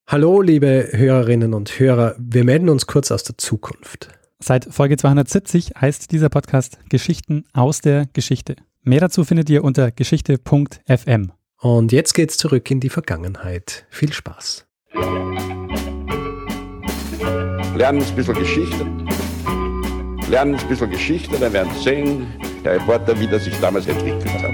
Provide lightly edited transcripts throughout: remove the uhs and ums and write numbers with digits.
Hallo, liebe Hörerinnen und Hörer, wir melden uns kurz aus der Zukunft. Seit Folge 270 heißt dieser Podcast Geschichten aus der Geschichte. Mehr dazu findet ihr unter geschichte.fm. Und jetzt geht's zurück in die Vergangenheit. Viel Spaß. Lernen ein bisschen Geschichte. Lernen ein bisschen Geschichte, dann werden Sie sehen, Herr Reporter, wie das sich damals entwickelt hat.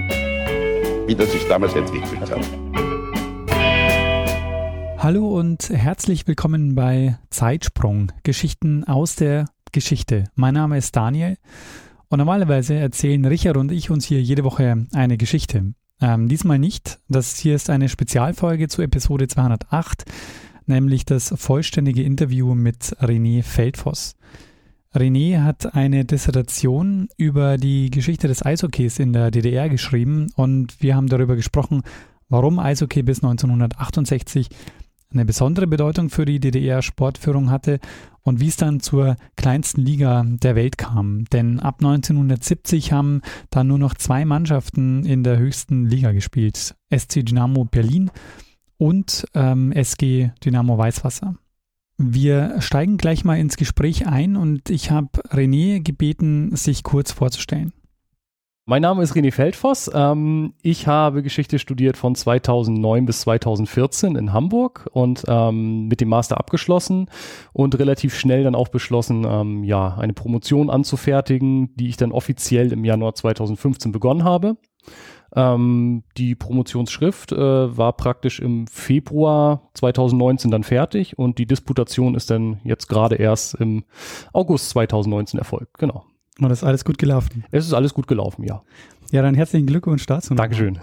Hallo und herzlich willkommen bei Zeitsprung, Geschichten aus der Geschichte. Mein Name ist Daniel und normalerweise erzählen Richard und ich uns hier jede Woche eine Geschichte. Diesmal nicht. Das hier ist eine Spezialfolge zu Episode 208, nämlich das vollständige Interview mit René Feldfoss. René hat eine Dissertation über die Geschichte des Eishockeys in der DDR geschrieben und wir haben darüber gesprochen, warum Eishockey bis 1968 eine besondere Bedeutung für die DDR-Sportführung hatte und wie es dann zur kleinsten Liga der Welt kam. Denn ab 1970 haben dann nur noch 2 Mannschaften in der höchsten Liga gespielt. SC Dynamo Berlin und SG Dynamo Weißwasser. Wir steigen gleich mal ins Gespräch ein und ich habe René gebeten, sich kurz vorzustellen. Mein Name ist René Feldfoss. Ich habe Geschichte studiert von 2009 bis 2014 in Hamburg und mit dem Master abgeschlossen und relativ schnell dann auch beschlossen, eine Promotion anzufertigen, die ich dann offiziell im Januar 2015 begonnen habe. Die Promotionsschrift war praktisch im Februar 2019 dann fertig und die Disputation ist dann jetzt gerade erst im August 2019 erfolgt. Genau. Und das ist alles gut gelaufen? Es ist alles gut gelaufen, ja. Ja, dann herzlichen Glückwunsch dazu. Dankeschön.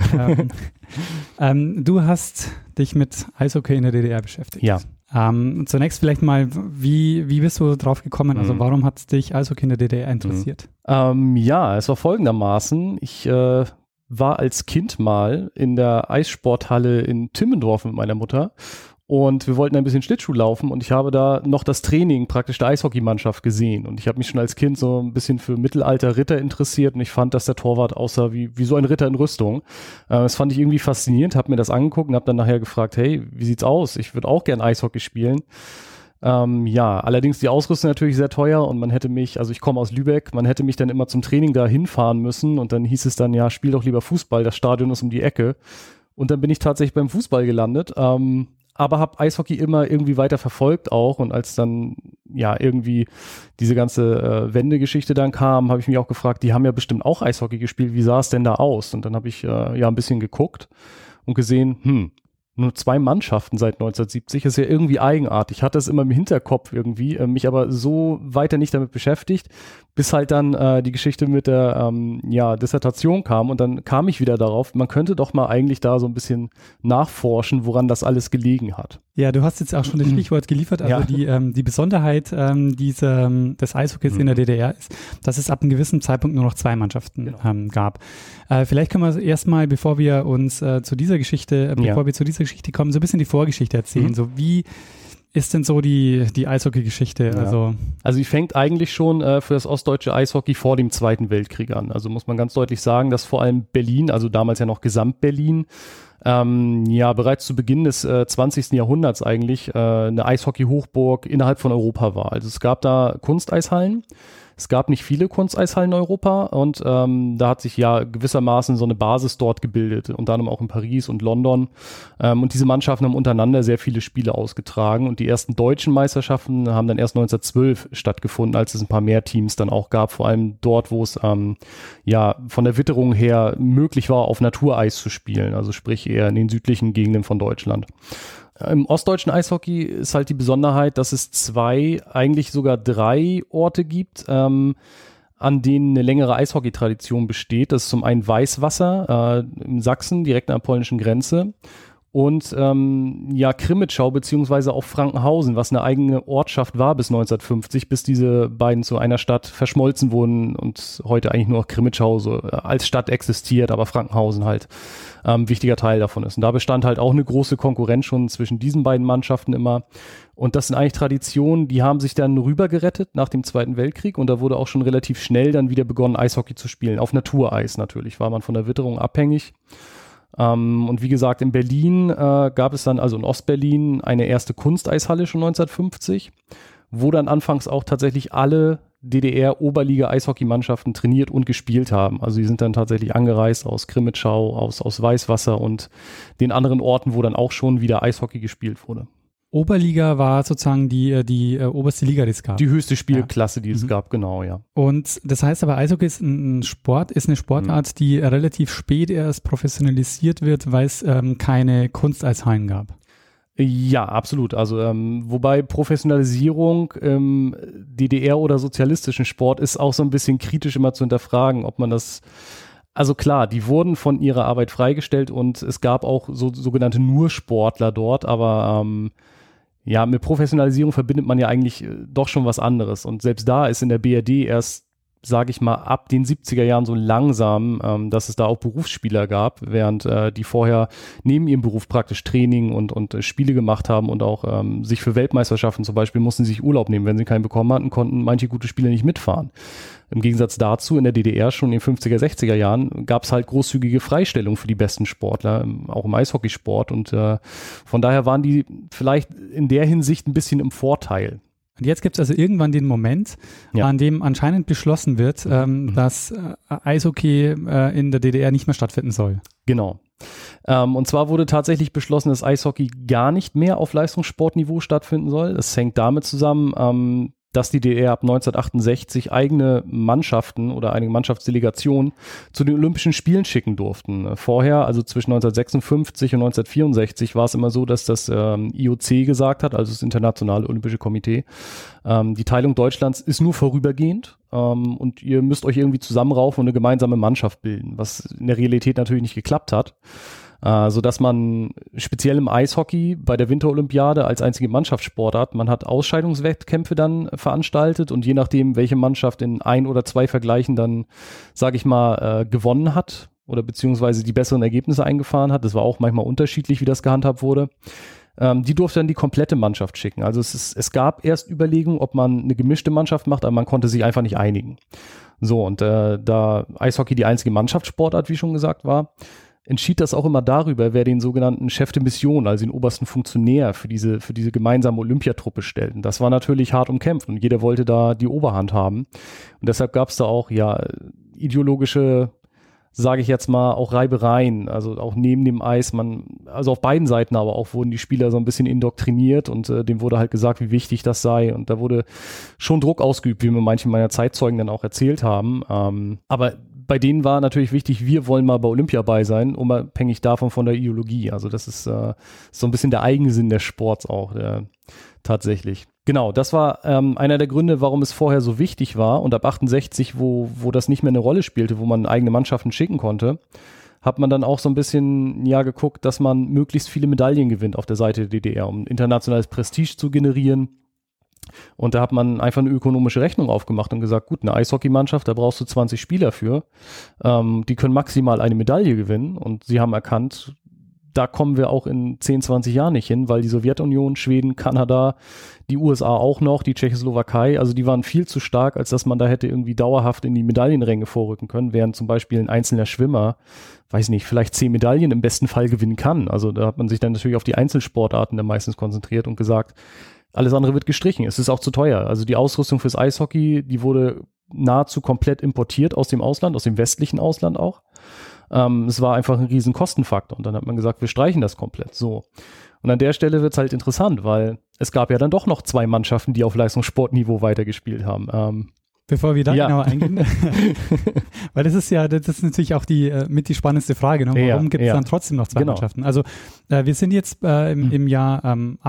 Du hast dich mit Eishockey in der DDR beschäftigt. Ja. Zunächst vielleicht mal, wie bist du drauf gekommen? Also warum hat dich Eishockey in der DDR interessiert? Es war folgendermaßen. Ich war als Kind mal in der Eissporthalle in Timmendorf mit meiner Mutter und wir wollten ein bisschen Schlittschuh laufen und ich habe da noch das Training praktisch der Eishockeymannschaft gesehen und ich habe mich schon als Kind so ein bisschen für Mittelalter-Ritter interessiert und ich fand, dass der Torwart aussah wie so ein Ritter in Rüstung. Das fand ich irgendwie faszinierend, habe mir das angeguckt und habe dann nachher gefragt, hey, wie sieht's aus? Ich würde auch gern Eishockey spielen. Allerdings die Ausrüstung natürlich sehr teuer und man hätte mich, also ich komme aus Lübeck, man hätte mich dann immer zum Training da hinfahren müssen und dann hieß es dann, ja, spiel doch lieber Fußball, das Stadion ist um die Ecke. Und dann bin ich tatsächlich beim Fußball gelandet, aber habe Eishockey immer irgendwie weiter verfolgt auch und als dann irgendwie diese ganze Wendegeschichte dann kam, habe ich mich auch gefragt, die haben ja bestimmt auch Eishockey gespielt, wie sah es denn da aus? Und dann habe ich ein bisschen geguckt und gesehen, nur 2 Mannschaften seit 1970 ist ja irgendwie eigenartig. Ich hatte es immer im Hinterkopf irgendwie, mich aber so weiter nicht damit beschäftigt, bis halt dann die Geschichte mit der Dissertation kam und dann kam ich wieder darauf, man könnte doch mal eigentlich da so ein bisschen nachforschen, woran das alles gelegen hat. Ja, du hast jetzt auch schon das Stichwort geliefert, also die Besonderheit des Eishockeys in der DDR ist, dass es ab einem gewissen Zeitpunkt nur noch 2 Mannschaften gab. Vielleicht können wir erstmal, bevor wir zu dieser Geschichte kommen, so ein bisschen die Vorgeschichte erzählen. So wie ist denn so die Eishockey-Geschichte? Ja. Also die fängt eigentlich schon für das ostdeutsche Eishockey vor dem Zweiten Weltkrieg an. Also muss man ganz deutlich sagen, dass vor allem Berlin, also damals ja noch Gesamt-Berlin, bereits zu Beginn des 20. Jahrhunderts eigentlich eine Eishockey-Hochburg innerhalb von Europa war. Also es gab da Kunsteishallen. Es gab nicht viele Kunsteishallen in Europa und da hat sich ja gewissermaßen so eine Basis dort gebildet, unter anderem auch in Paris und London. Und diese Mannschaften haben untereinander sehr viele Spiele ausgetragen und die ersten deutschen Meisterschaften haben dann erst 1912 stattgefunden, als es ein paar mehr Teams dann auch gab, vor allem dort, wo es von der Witterung her möglich war, auf Natureis zu spielen, also sprich eher in den südlichen Gegenden von Deutschland. Im ostdeutschen Eishockey ist halt die Besonderheit, dass es 2, eigentlich sogar 3 Orte gibt, an denen eine längere Eishockey-Tradition besteht. Das ist zum einen Weißwasser in Sachsen, direkt an der polnischen Grenze. Und Krimitschau beziehungsweise auch Frankenhausen, was eine eigene Ortschaft war bis 1950, bis diese beiden zu einer Stadt verschmolzen wurden und heute eigentlich nur noch Krimitschau so als Stadt existiert, aber Frankenhausen halt wichtiger Teil davon ist. Und da bestand halt auch eine große Konkurrenz schon zwischen diesen beiden Mannschaften immer. Und das sind eigentlich Traditionen, die haben sich dann rübergerettet nach dem Zweiten Weltkrieg und da wurde auch schon relativ schnell dann wieder begonnen, Eishockey zu spielen. Auf Natureis natürlich, war man von der Witterung abhängig. Und wie gesagt, in Berlin gab es dann, also in Ostberlin, eine erste Kunsteishalle schon 1950, wo dann anfangs auch tatsächlich alle DDR-Oberliga-Eishockeymannschaften trainiert und gespielt haben. Also die sind dann tatsächlich angereist aus Krimitschau, aus Weißwasser und den anderen Orten, wo dann auch schon wieder Eishockey gespielt wurde. Oberliga war sozusagen die oberste Liga, die es gab. Die höchste Spielklasse, die es gab, genau, ja. Und das heißt aber, Eishockey ist eine Sportart, die relativ spät erst professionalisiert wird, weil es keine Kunsteishallen gab. Ja, absolut. Also wobei Professionalisierung im DDR- oder sozialistischen Sport ist auch so ein bisschen kritisch immer zu hinterfragen, ob man das, also klar, die wurden von ihrer Arbeit freigestellt und es gab auch sogenannte Nur-Sportler dort, aber ja, mit Professionalisierung verbindet man ja eigentlich doch schon was anderes und selbst da ist in der BRD erst, sage ich mal, ab den 70er Jahren so langsam, dass es da auch Berufsspieler gab, während die vorher neben ihrem Beruf praktisch Training und Spiele gemacht haben und auch sich für Weltmeisterschaften zum Beispiel mussten sie sich Urlaub nehmen. Wenn sie keinen bekommen hatten, konnten manche gute Spieler nicht mitfahren. Im Gegensatz dazu in der DDR schon in den 50er, 60er Jahren gab es halt großzügige Freistellung für die besten Sportler, auch im Eishockeysport und von daher waren die vielleicht in der Hinsicht ein bisschen im Vorteil. Und jetzt gibt es also irgendwann den Moment, an dem anscheinend beschlossen wird, dass Eishockey in der DDR nicht mehr stattfinden soll. Genau. Und zwar wurde tatsächlich beschlossen, dass Eishockey gar nicht mehr auf Leistungssportniveau stattfinden soll. Das hängt damit zusammen, dass die DDR ab 1968 eigene Mannschaften oder einige Mannschaftsdelegationen zu den Olympischen Spielen schicken durften. Vorher, also zwischen 1956 und 1964, war es immer so, dass das IOC gesagt hat, also das Internationale Olympische Komitee, die Teilung Deutschlands ist nur vorübergehend und ihr müsst euch irgendwie zusammenraufen und eine gemeinsame Mannschaft bilden, was in der Realität natürlich nicht geklappt hat. Sodass man speziell im Eishockey bei der Winterolympiade als einzige Mannschaftssportart, man hat Ausscheidungswettkämpfe dann veranstaltet und je nachdem, welche Mannschaft in 1 oder 2 Vergleichen dann, sage ich mal, gewonnen hat oder beziehungsweise die besseren Ergebnisse eingefahren hat, das war auch manchmal unterschiedlich, wie das gehandhabt wurde, die durfte dann die komplette Mannschaft schicken. Also es gab erst Überlegungen, ob man eine gemischte Mannschaft macht, aber man konnte sich einfach nicht einigen. So, und da Eishockey die einzige Mannschaftssportart, wie schon gesagt war, entschied das auch immer darüber, wer den sogenannten Chef de Mission, also den obersten Funktionär für diese gemeinsame Olympiatruppe stellt. Und das war natürlich hart umkämpft und jeder wollte da die Oberhand haben. Und deshalb gab es da auch ideologische, sage ich jetzt mal, auch Reibereien, also auch neben dem Eis, also auf beiden Seiten aber auch wurden die Spieler so ein bisschen indoktriniert und dem wurde halt gesagt, wie wichtig das sei und da wurde schon Druck ausgeübt, wie mir manche meiner Zeitzeugen dann auch erzählt haben. Aber bei denen war natürlich wichtig, wir wollen mal bei Olympia bei sein, unabhängig davon von der Ideologie. Also das ist so ein bisschen der Eigensinn des Sports auch, tatsächlich. Genau, das war einer der Gründe, warum es vorher so wichtig war und ab 68, wo das nicht mehr eine Rolle spielte, wo man eigene Mannschaften schicken konnte, hat man dann auch so ein bisschen geguckt, dass man möglichst viele Medaillen gewinnt auf der Seite der DDR, um internationales Prestige zu generieren. Und da hat man einfach eine ökonomische Rechnung aufgemacht und gesagt, gut, eine Eishockeymannschaft, da brauchst du 20 Spieler für, die können maximal eine Medaille gewinnen und sie haben erkannt, da kommen wir auch in 10, 20 Jahren nicht hin, weil die Sowjetunion, Schweden, Kanada, die USA auch noch, die Tschechoslowakei, also die waren viel zu stark, als dass man da hätte irgendwie dauerhaft in die Medaillenränge vorrücken können, während zum Beispiel ein einzelner Schwimmer, weiß nicht, vielleicht 10 Medaillen im besten Fall gewinnen kann. Also da hat man sich dann natürlich auf die Einzelsportarten dann meistens konzentriert und gesagt, alles andere wird gestrichen, es ist auch zu teuer. Also die Ausrüstung fürs Eishockey, die wurde nahezu komplett importiert aus dem Ausland, aus dem westlichen Ausland auch. Es war einfach ein riesen Kostenfaktor und dann hat man gesagt, wir streichen das komplett. So. Und an der Stelle wird es halt interessant, weil es gab ja dann doch noch 2 Mannschaften, die auf Leistungssportniveau weitergespielt haben. Bevor wir da genauer eingehen, weil das ist natürlich auch die spannendste Frage, ne? Warum gibt es dann trotzdem noch 2 Mannschaften? Also wir sind jetzt im Jahr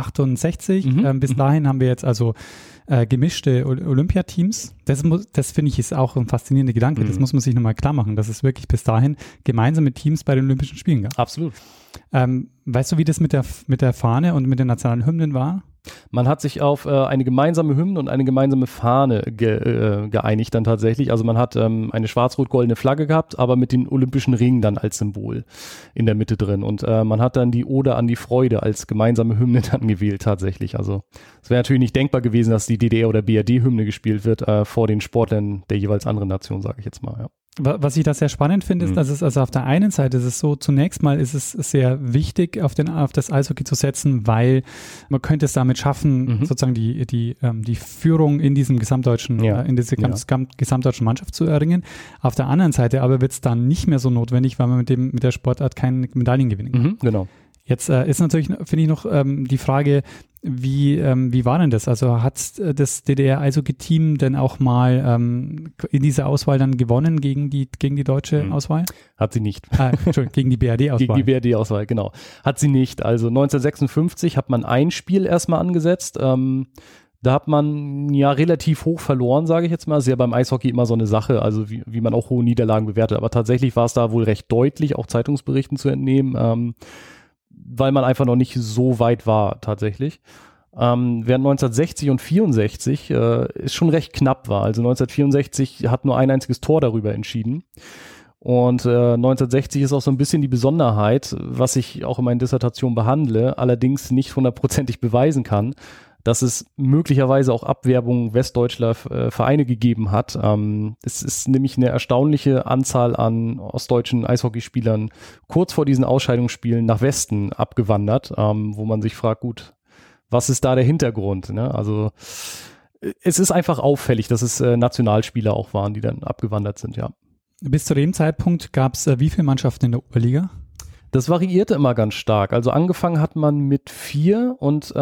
68, bis dahin haben wir jetzt also gemischte Olympiateams. Das finde ich ist auch ein faszinierender Gedanke, das muss man sich nochmal klar machen, dass es wirklich bis dahin gemeinsame Teams bei den Olympischen Spielen gab. Absolut. Weißt du, wie das mit der Fahne und mit den nationalen Hymnen war? Man hat sich auf eine gemeinsame Hymne und eine gemeinsame Fahne geeinigt dann tatsächlich. Also man hat eine schwarz-rot-goldene Flagge gehabt, aber mit den olympischen Ringen dann als Symbol in der Mitte drin. Und man hat dann die Ode an die Freude als gemeinsame Hymne dann gewählt tatsächlich. Also es wäre natürlich nicht denkbar gewesen, dass die DDR- oder BRD-Hymne gespielt wird vor den Sportlern der jeweils anderen Nation, sage ich jetzt mal. Ja. Was ich da sehr spannend finde, ist, dass es also auf der einen Seite ist es so, zunächst mal ist es sehr wichtig, auf das Eishockey zu setzen, weil man könnte es damit schaffen, sozusagen die Führung in diesem gesamtdeutschen, in dieser gesamtdeutschen Mannschaft zu erringen. Auf der anderen Seite aber wird es dann nicht mehr so notwendig, weil man mit der Sportart keine Medaillen gewinnen kann. Genau. Jetzt ist natürlich, finde ich, noch die Frage, wie war denn das? Also hat das DDR-Eishockey-Team denn auch mal in dieser Auswahl dann gewonnen gegen die deutsche Auswahl? Hat sie nicht. Entschuldigung, gegen die BRD-Auswahl. Gegen die BRD-Auswahl, genau. Hat sie nicht. Also 1956 hat man ein Spiel erstmal angesetzt. Da hat man ja relativ hoch verloren, sage ich jetzt mal. Ist ja beim Eishockey immer so eine Sache, also wie man auch hohe Niederlagen bewertet. Aber tatsächlich war es da wohl recht deutlich, auch Zeitungsberichten zu entnehmen, weil man einfach noch nicht so weit war tatsächlich. Während 1960 und 64 es schon recht knapp war. Also 1964 hat nur ein einziges Tor darüber entschieden. Und 1960 ist auch so ein bisschen die Besonderheit, was ich auch in meiner Dissertation behandle, allerdings nicht 100%ig beweisen kann, dass es möglicherweise auch Abwerbung westdeutscher Vereine gegeben hat. Es ist nämlich eine erstaunliche Anzahl an ostdeutschen Eishockeyspielern kurz vor diesen Ausscheidungsspielen nach Westen abgewandert, wo man sich fragt, gut, was ist da der Hintergrund? Ne? Also es ist einfach auffällig, dass es Nationalspieler auch waren, die dann abgewandert sind, ja. Bis zu dem Zeitpunkt gab es wie viele Mannschaften in der Oberliga? Das variierte immer ganz stark. Also angefangen hat man mit 4 und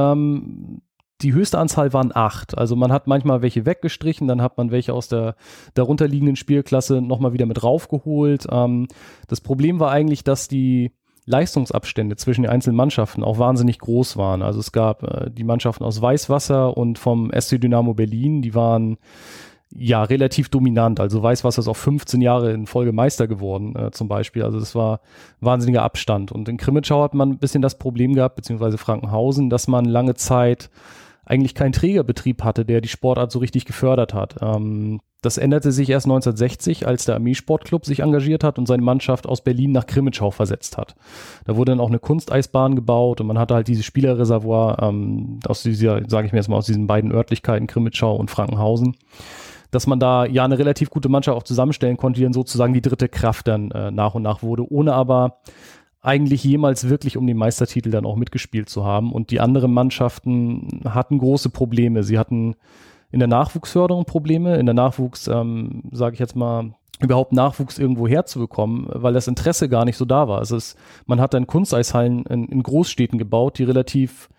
die höchste Anzahl waren 8. Also man hat manchmal welche weggestrichen, dann hat man welche aus der darunterliegenden Spielklasse nochmal wieder mit raufgeholt. Das Problem war eigentlich, dass die Leistungsabstände zwischen den einzelnen Mannschaften auch wahnsinnig groß waren. Also es gab die Mannschaften aus Weißwasser und vom SC Dynamo Berlin, die waren ja relativ dominant. Also Weißwasser ist auch 15 Jahre in Folge Meister geworden zum Beispiel. Also das war wahnsinniger Abstand. Und in Krimitschau hat man ein bisschen das Problem gehabt, beziehungsweise Frankenhausen, dass man lange Zeit eigentlich keinen Trägerbetrieb hatte, der die Sportart so richtig gefördert hat. Das änderte sich erst 1960, als der Armeesportclub sich engagiert hat und seine Mannschaft aus Berlin nach Krimitschau versetzt hat. Da wurde dann auch eine Kunsteisbahn gebaut und man hatte halt dieses Spielerreservoir aus dieser, sage ich mir jetzt mal, aus diesen beiden Örtlichkeiten Krimitschau und Frankenhausen, dass man da ja eine relativ gute Mannschaft auch zusammenstellen konnte, die dann sozusagen die dritte Kraft dann nach und nach wurde, ohne aber eigentlich jemals wirklich um den Meistertitel dann auch mitgespielt zu haben. Und die anderen Mannschaften hatten große Probleme. Sie hatten in der Nachwuchsförderung Probleme, in der Nachwuchs, sage ich jetzt mal, überhaupt Nachwuchs irgendwo herzubekommen, weil das Interesse gar nicht so da war. Also man hat dann Kunsteishallen in Großstädten gebaut, die relativ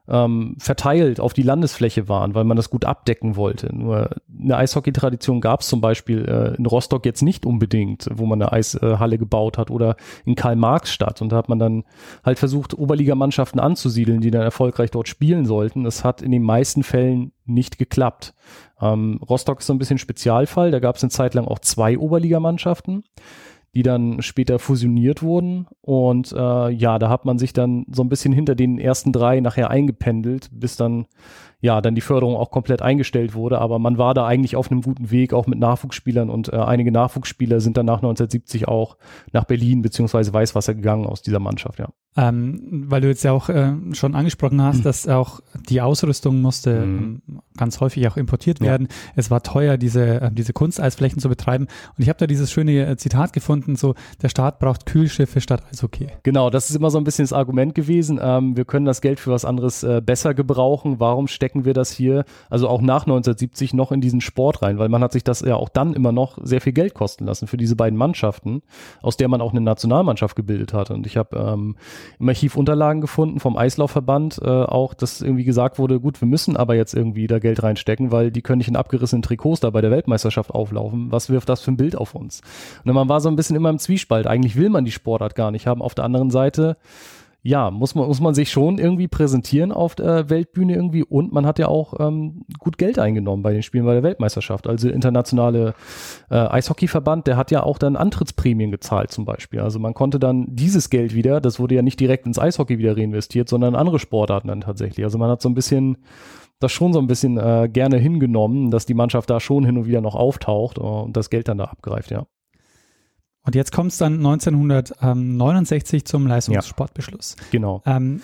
verteilt auf die Landesfläche waren, weil man das gut abdecken wollte. Nur eine Eishockey-Tradition gab es zum Beispiel in Rostock jetzt nicht unbedingt, wo man eine Eishalle gebaut hat, oder in Karl-Marx-Stadt. Und da hat man dann halt versucht, Oberligamannschaften anzusiedeln, die dann erfolgreich dort spielen sollten. Das hat in den meisten Fällen nicht geklappt. Rostock ist so ein bisschen Spezialfall. Da gab es eine Zeit lang auch 2 Oberligamannschaften, die dann später fusioniert wurden. Und da hat man sich dann so ein bisschen hinter den ersten 3 nachher eingependelt, bis dann die Förderung auch komplett eingestellt wurde. Aber man war da eigentlich auf einem guten Weg, auch mit Nachwuchsspielern. Und einige Nachwuchsspieler sind dann nach 1970 auch nach Berlin bzw. Weißwasser gegangen aus dieser Mannschaft, ja. Weil du jetzt ja auch schon angesprochen hast, dass auch die Ausrüstung musste ganz häufig auch importiert werden. Es war teuer, diese Kunsteisflächen zu betreiben. Und ich habe da dieses schöne Zitat gefunden, so: Der Staat braucht Kühlschiffe statt Eishockey. Genau, das ist immer so ein bisschen das Argument gewesen. Wir können das Geld für was anderes besser gebrauchen. Warum stecken wir das hier, also auch nach 1970, noch in diesen Sport rein? Weil man hat sich das ja auch dann immer noch sehr viel Geld kosten lassen für diese beiden Mannschaften, aus der man auch eine Nationalmannschaft gebildet hat. Und ich habe im Archiv Unterlagen gefunden vom Eislaufverband, auch, dass irgendwie gesagt wurde, gut, wir müssen aber jetzt irgendwie da Geld reinstecken, weil die können nicht in abgerissenen Trikots da bei der Weltmeisterschaft auflaufen. Was wirft das für ein Bild auf uns? Und man war so ein bisschen immer im Zwiespalt. Eigentlich will man die Sportart gar nicht haben. Auf der anderen Seite, ja, muss man sich schon irgendwie präsentieren auf der Weltbühne irgendwie, und man hat ja auch gut Geld eingenommen bei den Spielen bei der Weltmeisterschaft. Also der internationale Eishockeyverband, der hat ja auch dann Antrittsprämien gezahlt zum Beispiel. Also man konnte dann dieses Geld wieder, das wurde ja nicht direkt ins Eishockey wieder reinvestiert, sondern in andere Sportarten dann tatsächlich. Also man hat so ein bisschen das schon so ein bisschen gerne hingenommen, dass die Mannschaft da schon hin und wieder noch auftaucht und das Geld dann da abgreift, ja. Und jetzt kommt es dann 1969 zum Leistungssportbeschluss. Ja, genau.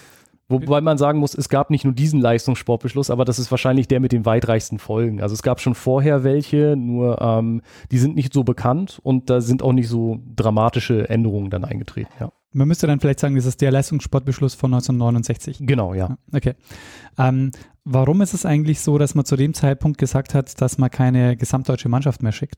Wobei man sagen muss, es gab nicht nur diesen Leistungssportbeschluss, aber das ist wahrscheinlich der mit den weitreichsten Folgen. Also es gab schon vorher welche, nur die sind nicht so bekannt und da sind auch nicht so dramatische Änderungen dann eingetreten, ja. Man müsste dann vielleicht sagen, das ist der Leistungssportbeschluss von 1969. Genau, ja. Okay. Warum ist es eigentlich so, dass man zu dem Zeitpunkt gesagt hat, dass man keine gesamtdeutsche Mannschaft mehr schickt?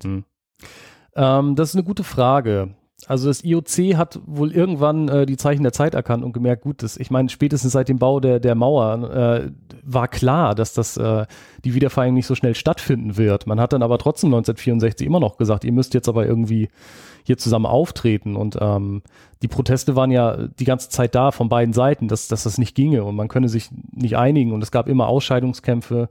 Das ist eine gute Frage. Also das IOC hat wohl irgendwann die Zeichen der Zeit erkannt und gemerkt, gut, ich meine, spätestens seit dem Bau der Mauer war klar, dass die Wiedervereinigung nicht so schnell stattfinden wird. Man hat dann aber trotzdem 1964 immer noch gesagt, ihr müsst jetzt aber irgendwie hier zusammen auftreten und die Proteste waren ja die ganze Zeit da von beiden Seiten, dass das nicht ginge und man könne sich nicht einigen und es gab immer Ausscheidungskämpfe.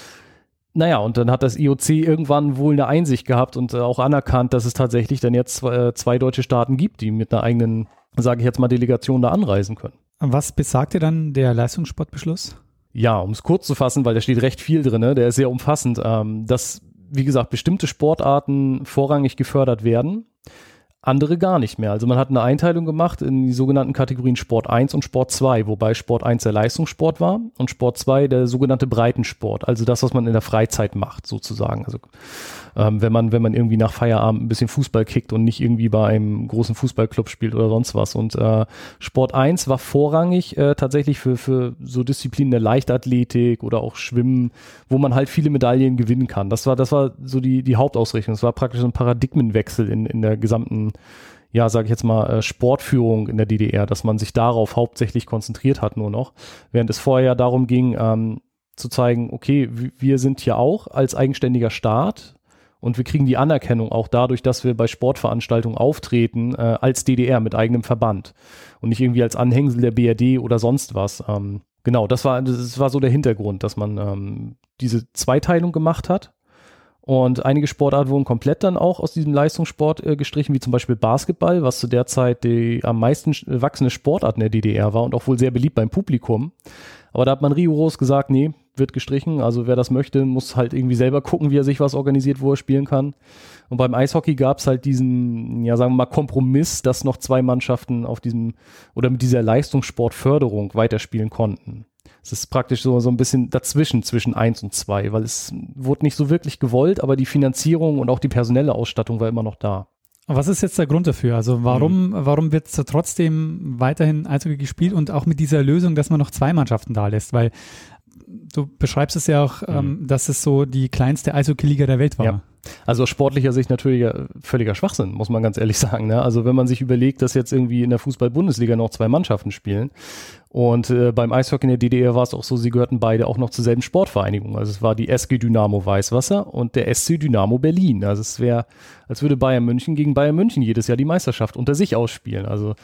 Naja, und dann hat das IOC irgendwann wohl eine Einsicht gehabt und auch anerkannt, dass es tatsächlich dann jetzt zwei deutsche Staaten gibt, die mit einer eigenen, sage ich jetzt mal, Delegation da anreisen können. Was besagte dann der Leistungssportbeschluss? Ja, um es kurz zu fassen, weil da steht recht viel drin, der ist sehr umfassend, dass, wie gesagt, bestimmte Sportarten vorrangig gefördert werden, andere gar nicht mehr. Also man hat eine Einteilung gemacht in die sogenannten Kategorien Sport 1 und Sport 2, wobei Sport 1 der Leistungssport war und Sport 2 der sogenannte Breitensport, also das, was man in der Freizeit macht sozusagen. Also wenn man irgendwie nach Feierabend ein bisschen Fußball kickt und nicht irgendwie bei einem großen Fußballclub spielt oder sonst was. Und Sport 1 war vorrangig tatsächlich für so Disziplinen der Leichtathletik oder auch Schwimmen, wo man halt viele Medaillen gewinnen kann. Das war so die Hauptausrichtung. Das war praktisch so ein Paradigmenwechsel in der gesamten, ja, sage ich jetzt mal, Sportführung in der DDR, dass man sich darauf hauptsächlich konzentriert hat nur noch, während es vorher darum ging, zu zeigen, okay, wir sind hier auch als eigenständiger Staat und wir kriegen die Anerkennung auch dadurch, dass wir bei Sportveranstaltungen auftreten als DDR mit eigenem Verband und nicht irgendwie als Anhängsel der BRD oder sonst was. Genau, das war so der Hintergrund, dass man diese Zweiteilung gemacht hat. Und einige Sportarten wurden komplett dann auch aus diesem Leistungssport gestrichen, wie zum Beispiel Basketball, was zu der Zeit die am meisten wachsende Sportart in der DDR war und auch wohl sehr beliebt beim Publikum. Aber da hat man rigoros gesagt, nee, wird gestrichen. Also wer das möchte, muss halt irgendwie selber gucken, wie er sich was organisiert, wo er spielen kann. Und beim Eishockey gab es halt diesen, ja sagen wir mal, Kompromiss, dass noch zwei Mannschaften mit dieser Leistungssportförderung weiterspielen konnten. Es ist praktisch so ein bisschen zwischen 1 und 2, weil es wurde nicht so wirklich gewollt, aber die Finanzierung und auch die personelle Ausstattung war immer noch da. Was ist jetzt der Grund dafür? Also warum wird trotzdem weiterhin Eishockey gespielt und auch mit dieser Lösung, dass man noch zwei Mannschaften da lässt? Weil du beschreibst es ja auch, dass es so die kleinste Eishockey-Liga der Welt war. Ja. Also aus sportlicher Sicht natürlich völliger Schwachsinn, muss man ganz ehrlich sagen. Ne? Also wenn man sich überlegt, dass jetzt irgendwie in der Fußball-Bundesliga noch zwei Mannschaften spielen und beim Eishockey in der DDR war es auch so, sie gehörten beide auch noch zur selben Sportvereinigung. Also es war die SG Dynamo Weißwasser und der SC Dynamo Berlin. Also es wäre, als würde Bayern München gegen Bayern München jedes Jahr die Meisterschaft unter sich ausspielen. Also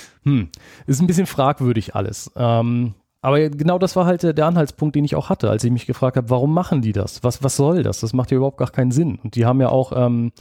ist ein bisschen fragwürdig alles. Aber genau das war halt der Anhaltspunkt, den ich auch hatte, als ich mich gefragt habe, warum machen die das? Was soll das? Das macht ja überhaupt gar keinen Sinn. Und die haben ja auch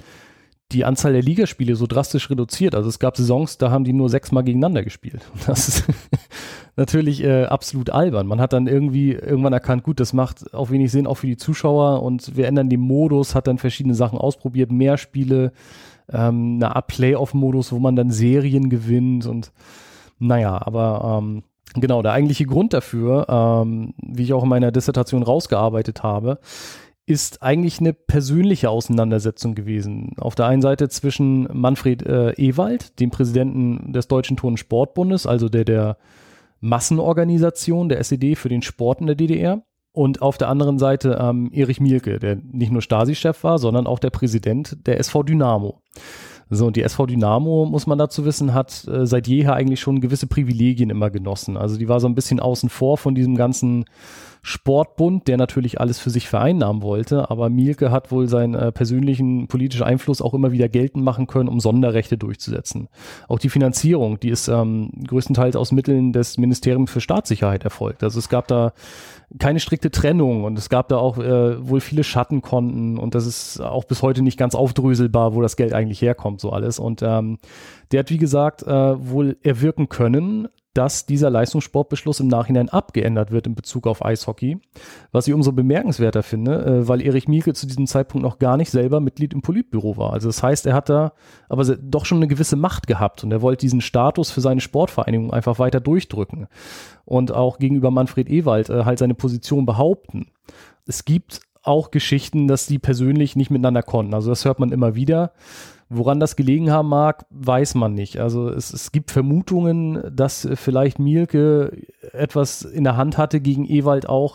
die Anzahl der Ligaspiele so drastisch reduziert. Also es gab Saisons, da haben die nur 6-mal gegeneinander gespielt. Das ist natürlich absolut albern. Man hat dann irgendwann erkannt, gut, das macht auch wenig Sinn, auch für die Zuschauer. Und wir ändern den Modus, hat dann verschiedene Sachen ausprobiert, mehr Spiele, eine Art Playoff-Modus, wo man dann Serien gewinnt. Und naja, aber genau, der eigentliche Grund dafür, wie ich auch in meiner Dissertation rausgearbeitet habe, ist eigentlich eine persönliche Auseinandersetzung gewesen. Auf der einen Seite zwischen Manfred Ewald, dem Präsidenten des Deutschen Turn- und Sportbundes, also der Massenorganisation der SED für den Sport in der DDR, und auf der anderen Seite Erich Mielke, der nicht nur Stasi-Chef war, sondern auch der Präsident der SV Dynamo. So, und die SV Dynamo, muss man dazu wissen, hat seit jeher eigentlich schon gewisse Privilegien immer genossen. Also die war so ein bisschen außen vor von diesem ganzen Sportbund, der natürlich alles für sich vereinnahmen wollte, aber Mielke hat wohl seinen persönlichen politischen Einfluss auch immer wieder geltend machen können, um Sonderrechte durchzusetzen. Auch die Finanzierung, die ist größtenteils aus Mitteln des Ministeriums für Staatssicherheit erfolgt. Also es gab da keine strikte Trennung und es gab da auch wohl viele Schattenkonten und das ist auch bis heute nicht ganz aufdröselbar, wo das Geld eigentlich herkommt, so alles. Und der hat, wie gesagt, wohl erwirken können, dass dieser Leistungssportbeschluss im Nachhinein abgeändert wird in Bezug auf Eishockey, was ich umso bemerkenswerter finde, weil Erich Mielke zu diesem Zeitpunkt noch gar nicht selber Mitglied im Politbüro war. Also das heißt, er hat da aber doch schon eine gewisse Macht gehabt und er wollte diesen Status für seine Sportvereinigung einfach weiter durchdrücken und auch gegenüber Manfred Ewald halt seine Position behaupten. Es gibt auch Geschichten, dass die persönlich nicht miteinander konnten. Also das hört man immer wieder. Woran das gelegen haben mag, weiß man nicht. Also es gibt Vermutungen, dass vielleicht Mielke etwas in der Hand hatte gegen Ewald auch,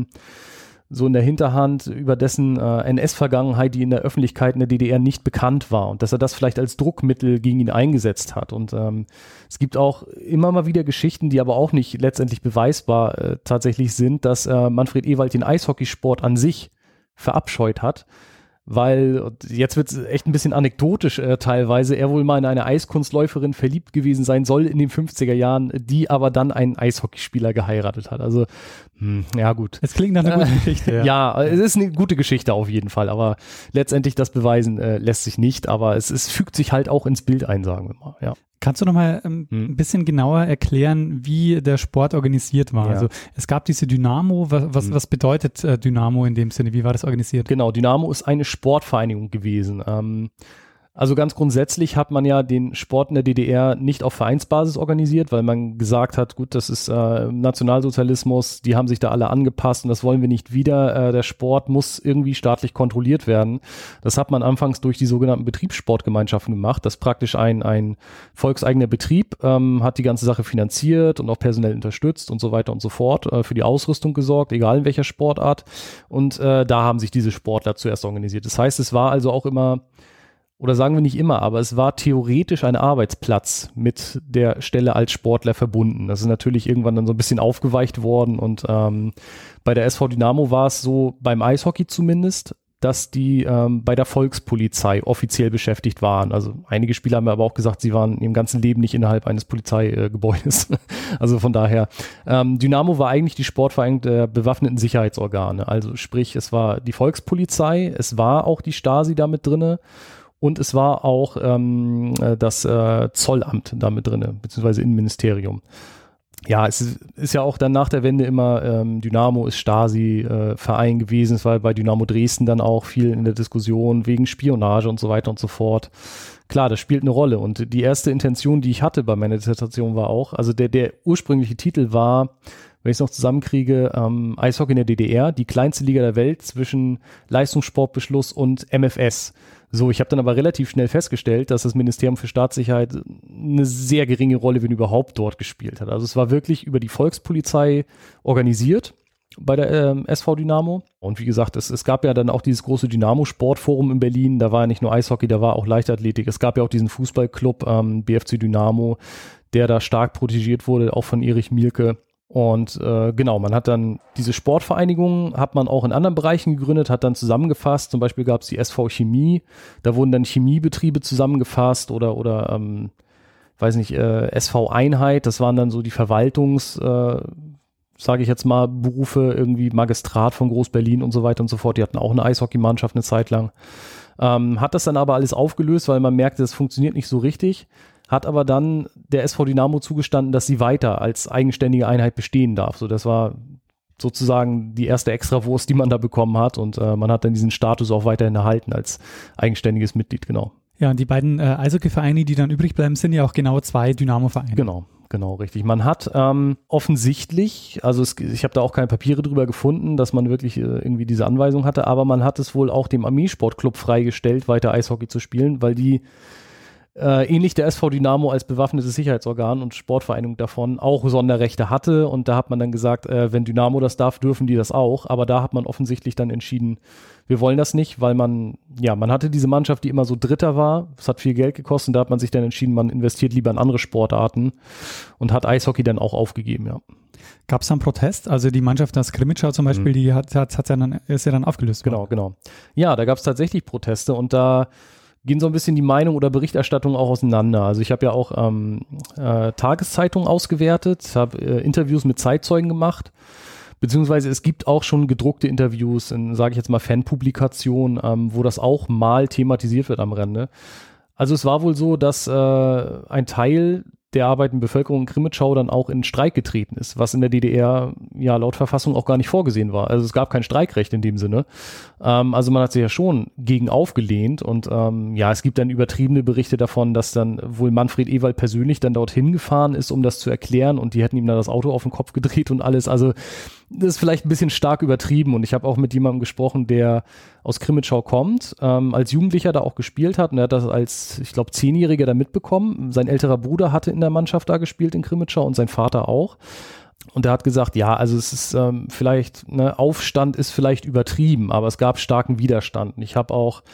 so in der Hinterhand über dessen NS-Vergangenheit, die in der Öffentlichkeit in der DDR nicht bekannt war und dass er das vielleicht als Druckmittel gegen ihn eingesetzt hat. Und es gibt auch immer mal wieder Geschichten, die aber auch nicht letztendlich beweisbar tatsächlich sind, dass Manfred Ewald den Eishockeysport an sich verabscheut hat. Weil, jetzt wird es echt ein bisschen anekdotisch teilweise, er wohl mal in eine Eiskunstläuferin verliebt gewesen sein soll in den 50er Jahren, die aber dann einen Eishockeyspieler geheiratet hat. Also, ja gut. Es klingt nach einer guten Geschichte. Ja, es ist eine gute Geschichte auf jeden Fall, aber letztendlich das beweisen lässt sich nicht, aber es fügt sich halt auch ins Bild ein, sagen wir mal, ja. Kannst du noch mal ein bisschen genauer erklären, wie der Sport organisiert war? Ja. Also es gab diese Dynamo. Was bedeutet Dynamo in dem Sinne? Wie war das organisiert? Genau, Dynamo ist eine Sportvereinigung gewesen. Also ganz grundsätzlich hat man ja den Sport in der DDR nicht auf Vereinsbasis organisiert, weil man gesagt hat, gut, das ist Nationalsozialismus, die haben sich da alle angepasst und das wollen wir nicht wieder. Der Sport muss irgendwie staatlich kontrolliert werden. Das hat man anfangs durch die sogenannten Betriebssportgemeinschaften gemacht. Das ist praktisch ein volkseigener Betrieb, hat die ganze Sache finanziert und auch personell unterstützt und so weiter und so fort, für die Ausrüstung gesorgt, egal in welcher Sportart. Und da haben sich diese Sportler zuerst organisiert. Das heißt, es war also auch immer, oder sagen wir nicht immer, aber es war theoretisch ein Arbeitsplatz mit der Stelle als Sportler verbunden. Das ist natürlich irgendwann dann so ein bisschen aufgeweicht worden und bei der SV Dynamo war es so, beim Eishockey zumindest, dass die bei der Volkspolizei offiziell beschäftigt waren. Also einige Spieler haben aber auch gesagt, sie waren im ganzen Leben nicht innerhalb eines Polizeigebäudes. Also von daher, Dynamo war eigentlich die Sportvereinigung der bewaffneten Sicherheitsorgane. Also sprich, es war die Volkspolizei, es war auch die Stasi da mit drinne. Und es war auch das Zollamt da mit drin, beziehungsweise Innenministerium. Ja, es ist ja auch dann nach der Wende immer, Dynamo ist Stasi-Verein gewesen. Es war bei Dynamo Dresden dann auch viel in der Diskussion wegen Spionage und so weiter und so fort. Klar, das spielt eine Rolle. Und die erste Intention, die ich hatte bei meiner Dissertation war auch, also der ursprüngliche Titel war, wenn ich es noch zusammenkriege, Eishockey in der DDR, die kleinste Liga der Welt zwischen Leistungssportbeschluss und MFS. So, ich habe dann aber relativ schnell festgestellt, dass das Ministerium für Staatssicherheit eine sehr geringe Rolle, wenn überhaupt, dort gespielt hat. Also es war wirklich über die Volkspolizei organisiert bei der SV Dynamo. Und wie gesagt, es gab ja dann auch dieses große Dynamo-Sportforum in Berlin. Da war ja nicht nur Eishockey, da war auch Leichtathletik. Es gab ja auch diesen Fußballclub BFC Dynamo, der da stark protegiert wurde, auch von Erich Mielke. Und genau, man hat dann diese Sportvereinigungen, hat man auch in anderen Bereichen gegründet, hat dann zusammengefasst, zum Beispiel gab es die SV Chemie, da wurden dann Chemiebetriebe zusammengefasst oder weiß nicht, SV Einheit, das waren dann so die sage ich jetzt mal, Berufe, irgendwie Magistrat von Groß-Berlin und so weiter und so fort, die hatten auch eine Eishockeymannschaft eine Zeit lang. Hat das dann aber alles aufgelöst, weil man merkte, das funktioniert nicht so richtig. Hat aber dann der SV Dynamo zugestanden, dass sie weiter als eigenständige Einheit bestehen darf. So, das war sozusagen die erste Extrawurst, die man da bekommen hat und man hat dann diesen Status auch weiterhin erhalten als eigenständiges Mitglied, genau. Ja, und die beiden Eishockey-Vereine, die dann übrig bleiben, sind ja auch genau 2 Dynamo-Vereine. Genau, richtig. Man hat offensichtlich, also ich habe da auch keine Papiere drüber gefunden, dass man wirklich irgendwie diese Anweisung hatte, aber man hat es wohl auch dem Armeesportclub freigestellt, weiter Eishockey zu spielen, weil die ähnlich der SV Dynamo als bewaffnetes Sicherheitsorgan und Sportvereinigung davon auch Sonderrechte hatte und da hat man dann gesagt, wenn Dynamo das darf, dürfen die das auch, aber da hat man offensichtlich dann entschieden, wir wollen das nicht, weil man hatte diese Mannschaft, die immer so Dritter war, es hat viel Geld gekostet und da hat man sich dann entschieden, man investiert lieber in andere Sportarten und hat Eishockey dann auch aufgegeben, ja. Gab es dann Protest? Also die Mannschaft aus Krimitschau zum Beispiel, die ist ja dann aufgelöst worden. Genau. Ja, da gab es tatsächlich Proteste und da gehen so ein bisschen die Meinung oder Berichterstattung auch auseinander. Also ich habe ja auch Tageszeitungen ausgewertet, habe Interviews mit Zeitzeugen gemacht, beziehungsweise es gibt auch schon gedruckte Interviews in, sage ich jetzt mal, Fanpublikationen, wo das auch mal thematisiert wird am Rande. Also es war wohl so, dass ein Teil der arbeitenden Bevölkerung in Krimitschau dann auch in Streik getreten ist, was in der DDR ja laut Verfassung auch gar nicht vorgesehen war. Also es gab kein Streikrecht in dem Sinne. Also man hat sich ja schon gegen aufgelehnt und es gibt dann übertriebene Berichte davon, dass dann wohl Manfred Ewald persönlich dann dorthin gefahren ist, um das zu erklären und die hätten ihm dann das Auto auf den Kopf gedreht und alles. Also das ist vielleicht ein bisschen stark übertrieben und ich habe auch mit jemandem gesprochen, der aus Krimitschau kommt, als Jugendlicher da auch gespielt hat und er hat das als, ich glaube, 10-Jähriger da mitbekommen. Sein älterer Bruder hatte in der Mannschaft da gespielt in Krimitschau und sein Vater auch. Und er hat gesagt, ja, also es ist vielleicht, Aufstand ist vielleicht übertrieben, aber es gab starken Widerstand. Und ich habe auch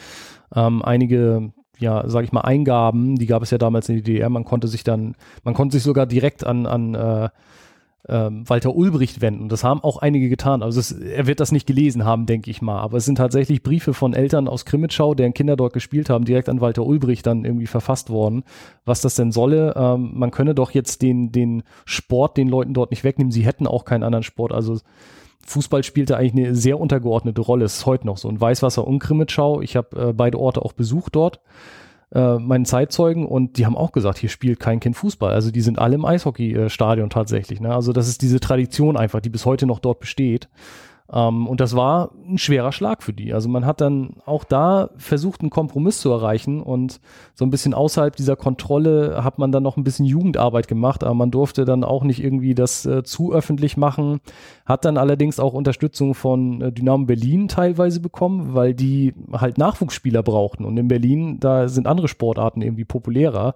einige, sage ich mal, Eingaben, die gab es ja damals in der DDR, man konnte sich sogar direkt an Walter Ulbricht wenden. Das haben auch einige getan. Also er wird das nicht gelesen haben, denke ich mal. Aber es sind tatsächlich Briefe von Eltern aus Krimitschau, deren Kinder dort gespielt haben, direkt an Walter Ulbricht dann irgendwie verfasst worden. Was das denn solle, man könne doch jetzt den Sport den Leuten dort nicht wegnehmen. Sie hätten auch keinen anderen Sport. Also Fußball spielte eigentlich eine sehr untergeordnete Rolle. Es ist heute noch so. In Weißwasser und Krimitschau. Ich habe beide Orte auch besucht dort. Meinen Zeitzeugen und die haben auch gesagt, hier spielt kein Kind Fußball. Also die sind alle im Eishockeystadion tatsächlich. Ne? Also das ist diese Tradition einfach, die bis heute noch dort besteht. Und das war ein schwerer Schlag für die. Also man hat dann auch da versucht, einen Kompromiss zu erreichen und so ein bisschen außerhalb dieser Kontrolle hat man dann noch ein bisschen Jugendarbeit gemacht, aber man durfte dann auch nicht irgendwie das zu öffentlich machen, hat dann allerdings auch Unterstützung von Dynamo Berlin teilweise bekommen, weil die halt Nachwuchsspieler brauchten und in Berlin, da sind andere Sportarten irgendwie populärer.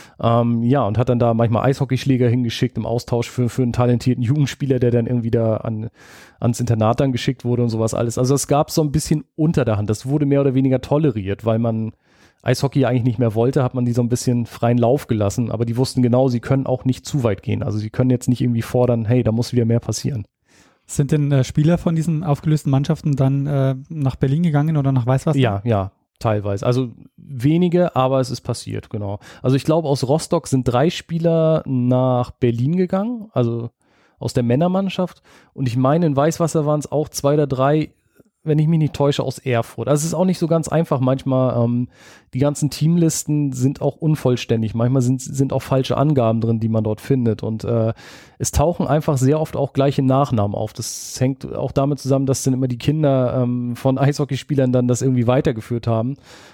Und hat dann da manchmal Eishockeyschläger hingeschickt im Austausch für einen talentierten Jugendspieler, der dann irgendwie da ans Internat dann geschickt wurde und sowas alles. Also es gab so ein bisschen unter der Hand. Das wurde mehr oder weniger toleriert, weil man Eishockey eigentlich nicht mehr wollte, hat man die so ein bisschen freien Lauf gelassen. Aber die wussten genau, sie können auch nicht zu weit gehen. Also sie können jetzt nicht irgendwie fordern, hey, da muss wieder mehr passieren. Sind denn Spieler von diesen aufgelösten Mannschaften dann nach Berlin gegangen oder nach Weißwasser? Ja. Teilweise. Also wenige, aber es ist passiert, genau. Also ich glaube, aus Rostock sind 3 Spieler nach Berlin gegangen, also aus der Männermannschaft. Und ich meine, in Weißwasser waren es auch 2 oder 3, wenn ich mich nicht täusche, aus Erfurt. Also es ist auch nicht so ganz einfach. Manchmal, die ganzen Teamlisten sind auch unvollständig. Manchmal sind auch falsche Angaben drin, die man dort findet. Und es tauchen einfach sehr oft auch gleiche Nachnamen auf. Das hängt auch damit zusammen, dass dann immer die Kinder von Eishockeyspielern dann das irgendwie weitergeführt haben.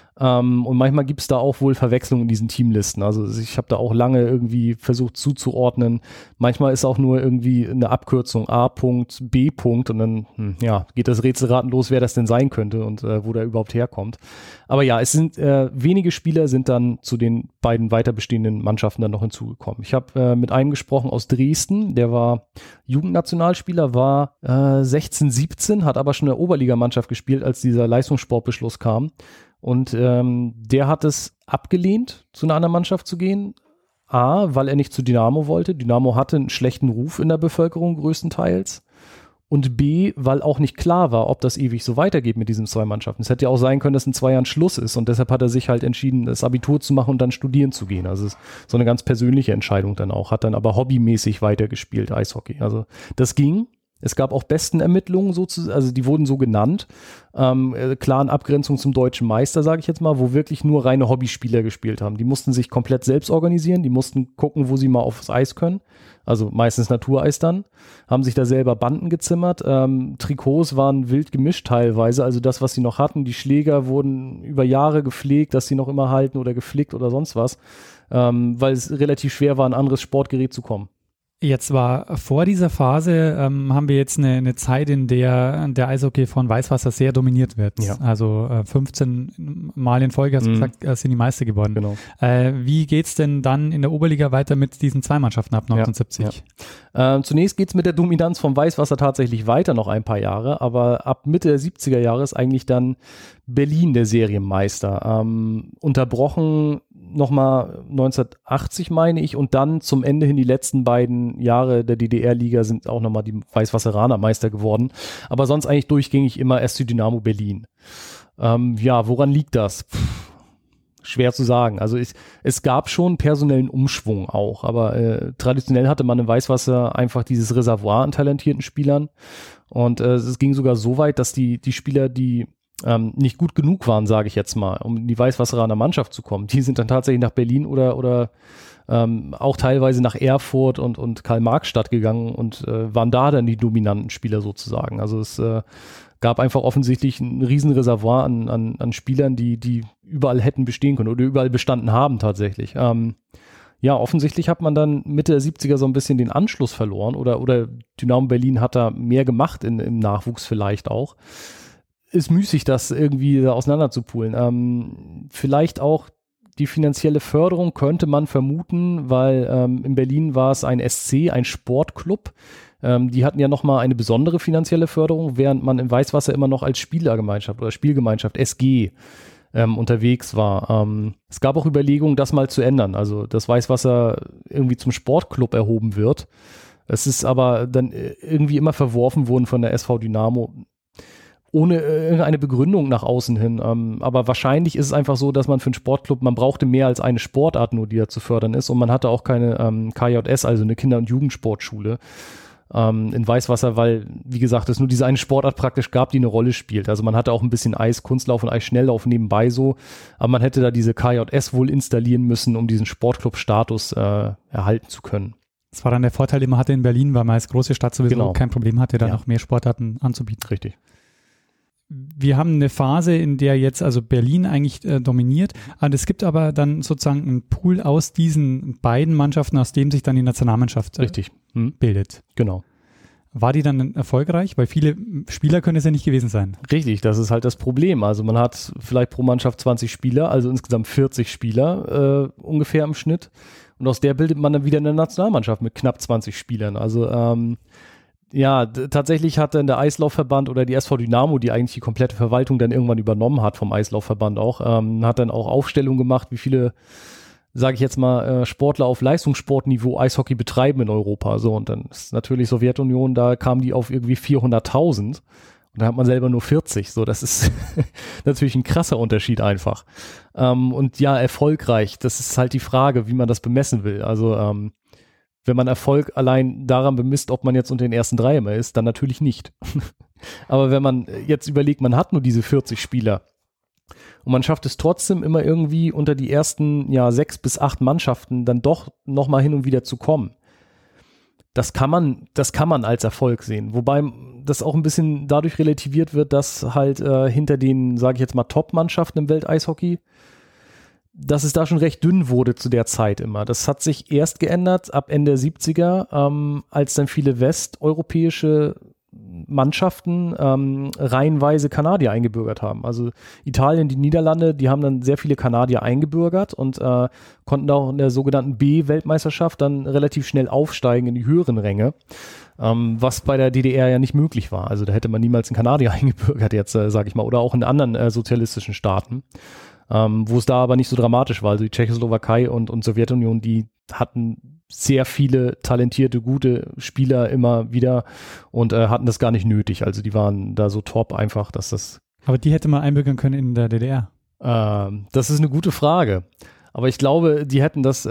Und manchmal gibt es da auch wohl Verwechslungen in diesen Teamlisten. Also ich habe da auch lange irgendwie versucht zuzuordnen. Manchmal ist auch nur irgendwie eine Abkürzung A. B. und dann geht das Rätselraten los, wer das denn sein könnte und wo der überhaupt herkommt. Aber ja, es sind wenige Spieler sind dann zu den beiden weiter bestehenden Mannschaften dann noch hinzugekommen. Ich habe mit einem gesprochen aus Dresden, der war Jugendnationalspieler, war 16, 17, hat aber schon in der Oberligamannschaft gespielt, als dieser Leistungssportbeschluss kam. Und der hat es abgelehnt, zu einer anderen Mannschaft zu gehen. A, weil er nicht zu Dynamo wollte. Dynamo hatte einen schlechten Ruf in der Bevölkerung größtenteils. Und B, weil auch nicht klar war, ob das ewig so weitergeht mit diesen 2 Mannschaften. Es hätte ja auch sein können, dass in 2 Jahren Schluss ist. Und deshalb hat er sich halt entschieden, das Abitur zu machen und dann studieren zu gehen. Also es ist so eine ganz persönliche Entscheidung dann auch. Hat dann aber hobbymäßig weitergespielt, Eishockey. Also das ging. Es gab auch Besten-Ermittlungen, also die wurden so genannt, klar in Abgrenzung zum deutschen Meister, sage ich jetzt mal, wo wirklich nur reine Hobbyspieler gespielt haben. Die mussten sich komplett selbst organisieren, die mussten gucken, wo sie mal aufs Eis können, also meistens Natureis dann, haben sich da selber Banden gezimmert, Trikots waren wild gemischt teilweise, also das, was sie noch hatten, die Schläger wurden über Jahre gepflegt, dass sie noch immer halten oder geflickt oder sonst was, weil es relativ schwer war, an ein anderes Sportgerät zu kommen. Jetzt war vor dieser Phase, haben wir jetzt eine Zeit, in der Eishockey von Weißwasser sehr dominiert wird. Ja. Also 15 Mal in Folge, hast du gesagt, sind die Meister geworden. Genau. Wie geht's denn dann in der Oberliga weiter mit diesen 2 Mannschaften ab 1970? Ja. Zunächst geht's mit der Dominanz vom Weißwasser tatsächlich weiter noch ein paar Jahre, aber ab Mitte der 70er Jahre ist eigentlich dann Berlin der Serienmeister. Unterbrochen nochmal 1980, meine ich, und dann zum Ende hin die letzten beiden Jahre der DDR-Liga sind auch nochmal die Weißwasseraner Meister geworden. Aber sonst eigentlich durchgängig immer SC Dynamo Berlin. Woran liegt das? Schwer zu sagen. Also es gab schon personellen Umschwung auch, aber traditionell hatte man in Weißwasser einfach dieses Reservoir an talentierten Spielern. Und es ging sogar so weit, dass die Spieler, die nicht gut genug waren, sage ich jetzt mal, um in die Weißwasseraner Mannschaft zu kommen. Die sind dann tatsächlich nach Berlin oder auch teilweise nach Erfurt und Karl-Marx-Stadt gegangen und waren da dann die dominanten Spieler sozusagen. Also es gab einfach offensichtlich ein Riesenreservoir an Spielern, die überall hätten bestehen können oder überall bestanden haben tatsächlich. Ja, offensichtlich hat man dann Mitte der 70er so ein bisschen den Anschluss verloren oder Dynamo Berlin hat da mehr gemacht im Nachwuchs vielleicht auch. Ist müßig, das irgendwie da auseinander zu poolen. Vielleicht auch die finanzielle Förderung könnte man vermuten, weil in Berlin war es ein SC, ein Sportclub. Die hatten ja nochmal eine besondere finanzielle Förderung, während man im Weißwasser immer noch als Spielergemeinschaft oder Spielgemeinschaft SG unterwegs war. Es gab auch Überlegungen, das mal zu ändern, also dass Weißwasser irgendwie zum Sportclub erhoben wird. Es ist aber dann irgendwie immer verworfen worden von der SV Dynamo, ohne irgendeine Begründung nach außen hin. Aber wahrscheinlich ist es einfach so, dass man für einen Sportclub, man brauchte mehr als eine Sportart nur, die da zu fördern ist. Und man hatte auch keine KJS, also eine Kinder- und Jugendsportschule in Weißwasser, weil, wie gesagt, es nur diese eine Sportart praktisch gab, die eine Rolle spielt. Also man hatte auch ein bisschen Eiskunstlauf und Eisschnelllauf nebenbei so. Aber man hätte da diese KJS wohl installieren müssen, um diesen Sportclub-Status erhalten zu können. Das war dann der Vorteil, den man hatte in Berlin, weil man als große Stadt sowieso kein Problem hatte, da noch mehr Sportarten anzubieten. Richtig. Wir haben eine Phase, in der jetzt also Berlin eigentlich dominiert. Und es gibt aber dann sozusagen einen Pool aus diesen beiden Mannschaften, aus dem sich dann die Nationalmannschaft bildet. Genau. War die dann erfolgreich? Weil viele Spieler können es ja nicht gewesen sein. Richtig, das ist halt das Problem. Also man hat vielleicht pro Mannschaft 20 Spieler, also insgesamt 40 Spieler ungefähr im Schnitt. Und aus der bildet man dann wieder eine Nationalmannschaft mit knapp 20 Spielern. Also tatsächlich hat dann der Eislaufverband oder die SV Dynamo, die eigentlich die komplette Verwaltung dann irgendwann übernommen hat vom Eislaufverband auch, hat dann auch Aufstellungen gemacht, wie viele, sage ich jetzt mal, Sportler auf Leistungssportniveau Eishockey betreiben in Europa. So, und dann ist natürlich Sowjetunion, da kamen die auf irgendwie 400.000 und da hat man selber nur 40. So, das ist natürlich ein krasser Unterschied einfach. Und ja, erfolgreich, das ist halt die Frage, wie man das bemessen will. Also wenn man Erfolg allein daran bemisst, ob man jetzt unter den ersten drei immer ist, dann natürlich nicht. Aber wenn man jetzt überlegt, man hat nur diese 40 Spieler und man schafft es trotzdem immer irgendwie unter die ersten 6 bis 8 Mannschaften dann doch nochmal hin und wieder zu kommen. Das kann man als Erfolg sehen. Wobei das auch ein bisschen dadurch relativiert wird, dass halt hinter den, sage ich jetzt mal, Top-Mannschaften im Welteishockey, dass es da schon recht dünn wurde zu der Zeit immer. Das hat sich erst geändert ab Ende der 70er, als dann viele westeuropäische Mannschaften reihenweise Kanadier eingebürgert haben. Also Italien, die Niederlande, die haben dann sehr viele Kanadier eingebürgert und konnten auch in der sogenannten B-Weltmeisterschaft dann relativ schnell aufsteigen in die höheren Ränge, was bei der DDR ja nicht möglich war. Also da hätte man niemals einen Kanadier eingebürgert jetzt, sage ich mal, oder auch in anderen sozialistischen Staaten. Wo es da aber nicht so dramatisch war. Also die Tschechoslowakei und Sowjetunion, die hatten sehr viele talentierte, gute Spieler immer wieder und hatten das gar nicht nötig. Also die waren da so top einfach, dass das... Aber die hätte man einbürgern können in der DDR? Das ist eine gute Frage. Aber ich glaube, die hätten das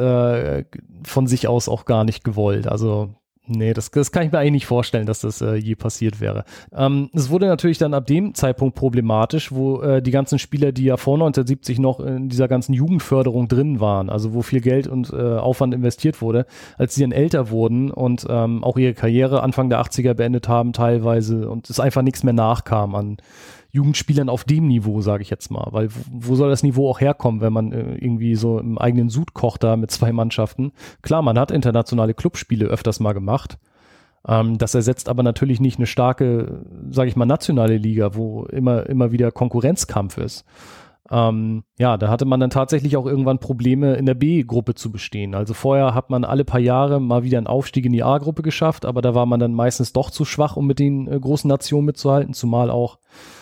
von sich aus auch gar nicht gewollt. Also nee, das kann ich mir eigentlich nicht vorstellen, dass das je passiert wäre. Es wurde natürlich dann ab dem Zeitpunkt problematisch, wo die ganzen Spieler, die ja vor 1970 noch in dieser ganzen Jugendförderung drin waren, also wo viel Geld und Aufwand investiert wurde, als sie dann älter wurden und auch ihre Karriere Anfang der 80er beendet haben teilweise und es einfach nichts mehr nachkam an Jugendspielern auf dem Niveau, sage ich jetzt mal. Weil wo soll das Niveau auch herkommen, wenn man irgendwie so im eigenen Sud kocht da mit 2 Mannschaften? Klar, man hat internationale Clubspiele öfters mal gemacht. Das ersetzt aber natürlich nicht eine starke, sage ich mal, nationale Liga, wo immer wieder Konkurrenzkampf ist. Da hatte man dann tatsächlich auch irgendwann Probleme in der B-Gruppe zu bestehen. Also vorher hat man alle paar Jahre mal wieder einen Aufstieg in die A-Gruppe geschafft, aber da war man dann meistens doch zu schwach, um mit den großen Nationen mitzuhalten, zumal auch